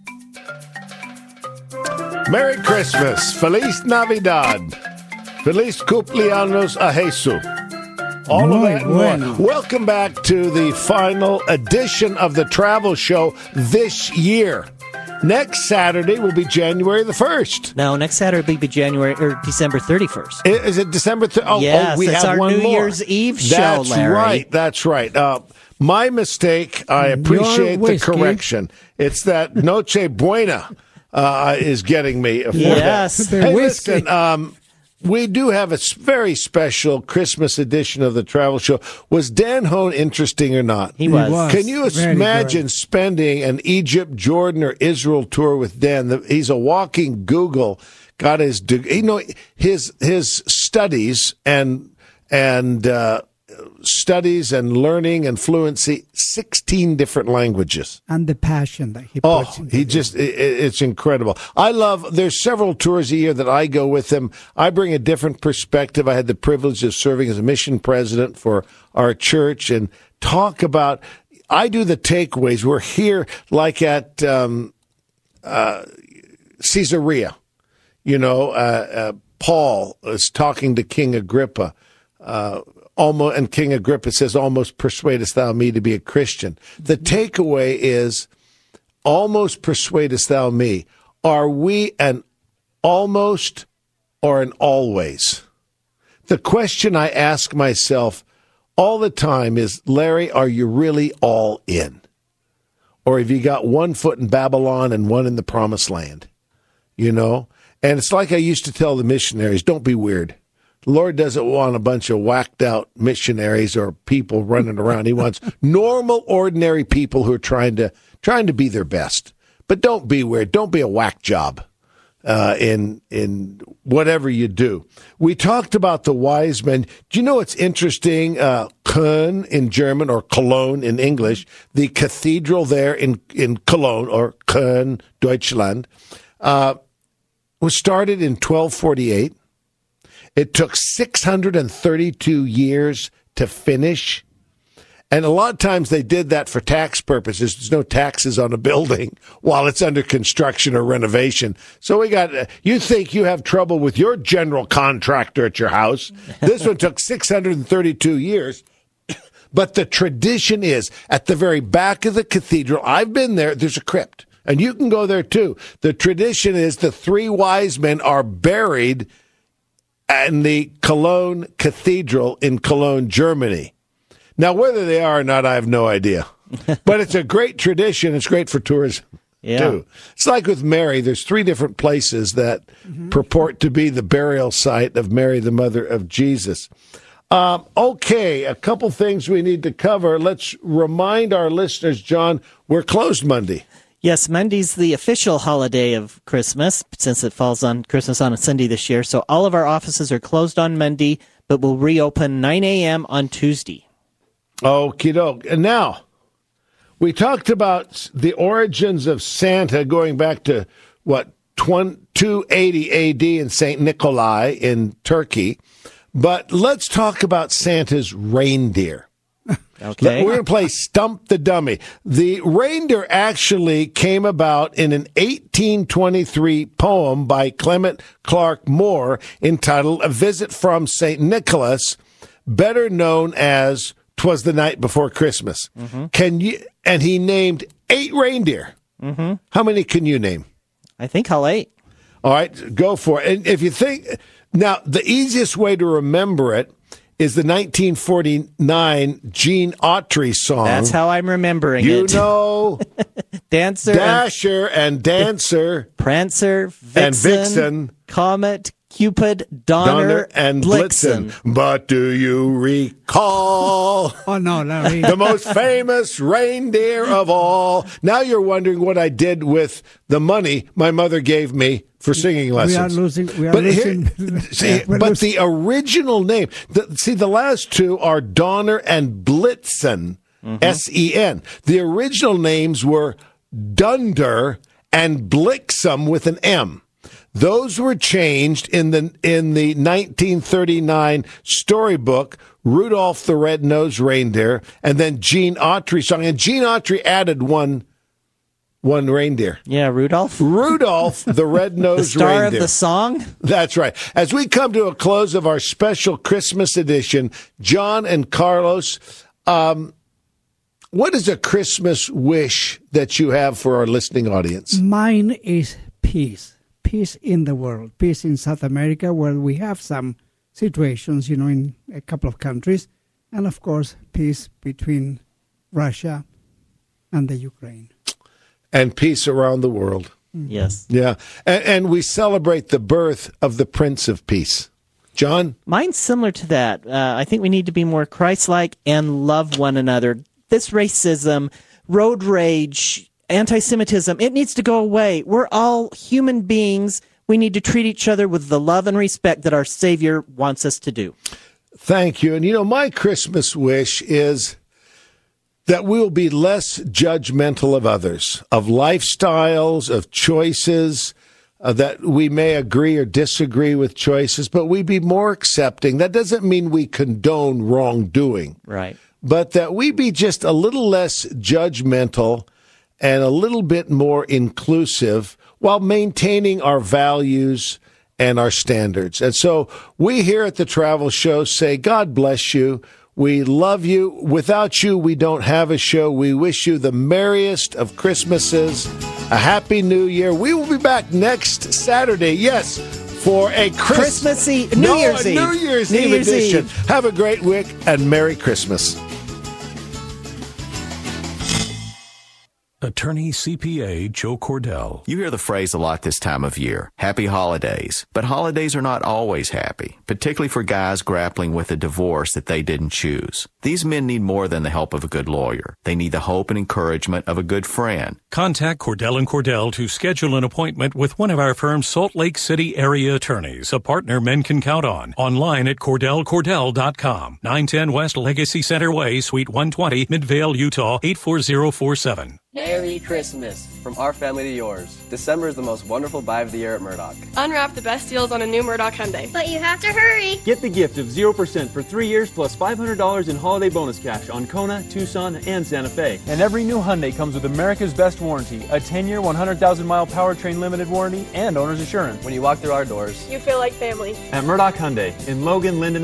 Merry Christmas. Feliz Navidad. Feliz cumpleaños a Jesus. All of that and more. Welcome back to the final edition of The Travel Show this year. Next Saturday will be January the first. No, next Saturday will be January or December thirty-first. Is it December third? Oh, yes, oh, we it's have our one New more. Year's Eve show, That's Larry. right. That's right. Uh, my mistake. I appreciate the correction. It's that Noche Buena uh, is getting me. For yes. That. Hey, listen, um, we do have a very special Christmas edition of the Travel Show. Was Dan Hone interesting or not? He was. He was. Can you Very imagine good. spending an Egypt, Jordan, or Israel tour with Dan? The, he's a walking Google. Got his, you know, his his studies and and uh, studies and learning and fluency, sixteen different languages. And the passion that he Oh, puts into he it. just, it, it's incredible. I love, there's several tours a year that I go with him. I bring a different perspective. I had the privilege of serving as a mission president for our church and talk about, I do the takeaways. We're here like at um, uh, Caesarea. You know, uh, uh, Paul is talking to King Agrippa. Uh, almost, and King Agrippa says, almost persuadest thou me to be a Christian. The takeaway is, almost persuadest thou me. Are we an almost or an always? The question I ask myself all the time is, Larry, are you really all in? Or have you got one foot in Babylon and one in the promised land? You know? And it's like I used to tell the missionaries, don't be weird. The Lord doesn't want a bunch of whacked out missionaries or people running around. He wants normal, ordinary people who are trying to trying to be their best. But don't be weird. Don't be a whack job uh, in in whatever you do. We talked about the wise men. Do you know what's interesting? Uh, Köln in German, or Cologne in English, the cathedral there in, in Cologne, or Köln, Deutschland, uh, was started in twelve forty-eight. It took six hundred thirty-two years to finish. And a lot of times they did that for tax purposes. There's no taxes on a building while it's under construction or renovation. So we got, uh, you think you have trouble with your general contractor at your house. This one took six hundred thirty-two years. But the tradition is, at the very back of the cathedral, I've been there, there's a crypt. And you can go there too. The tradition is the three wise men are buried in the Cologne Cathedral in Cologne, Germany. Now, whether they are or not, I have no idea. But it's a great tradition. It's great for tourism, yeah. too. It's like with Mary. There's three different places that mm-hmm. purport to be the burial site of Mary, the mother of Jesus. Um, okay, a couple things we need to cover. Let's remind our listeners, John, we're closed Monday. Yes, Monday's the official holiday of Christmas, since it falls on Christmas on a Sunday this year. So all of our offices are closed on Monday, but will reopen nine a.m. on Tuesday. Okie doke. And now, we talked about the origins of Santa going back to, what, two eighty A D in Saint Nikolai in Turkey. But let's talk about Santa's reindeer. Okay. We're going to play Stump the Dummy. The reindeer actually came about in an eighteen twenty-three poem by Clement Clark Moore entitled A Visit from Saint Nicholas, better known as 'Twas the Night Before Christmas. Mm-hmm. Can you? And he named eight reindeer. Mm-hmm. How many can you name? I think I'll eight. All right, go for it. And if you think, now, the easiest way to remember it is the nineteen forty-nine Gene Autry song. That's how I'm remembering you it. You know, Dancer, Dasher, and, and Dancer, Prancer, Vixen, and Vixen, Comet, Cupid, Donner, Donner and Blitzen. Blitzen. But do you recall? Oh, no, Larry. The most famous reindeer of all. Now you're wondering what I did with the money my mother gave me for singing lessons. We are losing. We are but losing. Here, see, We're but losing. the original name, the, see, the last two are Donner and Blitzen, mm-hmm. S E N. The original names were Dunder and Blixum with an M. Those were changed in the in the nineteen thirty-nine storybook, Rudolph the Red-Nosed Reindeer, and then Gene Autry song. And Gene Autry added one one reindeer. Yeah, Rudolph. Rudolph the Red-Nosed the star Reindeer. of the song? That's right. As we come to a close of our special Christmas edition, John and Carlos, um, what is a Christmas wish that you have for our listening audience? Mine is peace. Peace in the world, peace in South America, where we have some situations, you know, in a couple of countries, and of course, peace between Russia and the Ukraine. And peace around the world. Yes. Yeah. And, and we celebrate the birth of the Prince of Peace. John? Mine's similar to that. Uh, I think we need to be more Christ-like and love one another. This racism, road rage, anti-Semitism, it needs to go away. We're all human beings. We need to treat each other with the love and respect that our Savior wants us to do. Thank you. And, you know, my Christmas wish is that we'll be less judgmental of others, of lifestyles, of choices, uh, that we may agree or disagree with choices, but we be more accepting. That doesn't mean we condone wrongdoing. Right. But that we be just a little less judgmental and a little bit more inclusive while maintaining our values and our standards. And so we here at the Travel Show say, God bless you. We love you. Without you, we don't have a show. We wish you the merriest of Christmases, a happy new year. We will be back next Saturday, yes, for a Chris- Christmas Eve, New no, Year's a Eve. New Year's New Eve Year's edition. Eve. Have a great week and Merry Christmas. Attorney C P A Joe Cordell. You hear the phrase a lot this time of year, happy holidays. But holidays are not always happy, particularly for guys grappling with a divorce that they didn't choose. These men need more than the help of a good lawyer. They need the hope and encouragement of a good friend. Contact Cordell and Cordell to schedule an appointment with one of our firm's Salt Lake City area attorneys, a partner men can count on. Online at cordell cordell dot com. nine ten West Legacy Center Way, Suite one twenty, Midvale, Utah, eight four zero four seven. Merry Christmas from our family to yours. December is the most wonderful buy of the year at Murdoch. Unwrap the best deals on a new Murdoch Hyundai. But you have to hurry. Get the gift of zero percent for three years plus five hundred dollars in holiday bonus cash on Kona, Tucson, and Santa Fe. And every new Hyundai comes with America's Best Warranty, a ten-year, one hundred thousand mile powertrain limited warranty, and owner's assurance. When you walk through our doors, you feel like family. At Murdoch Hyundai in Logan, Linden,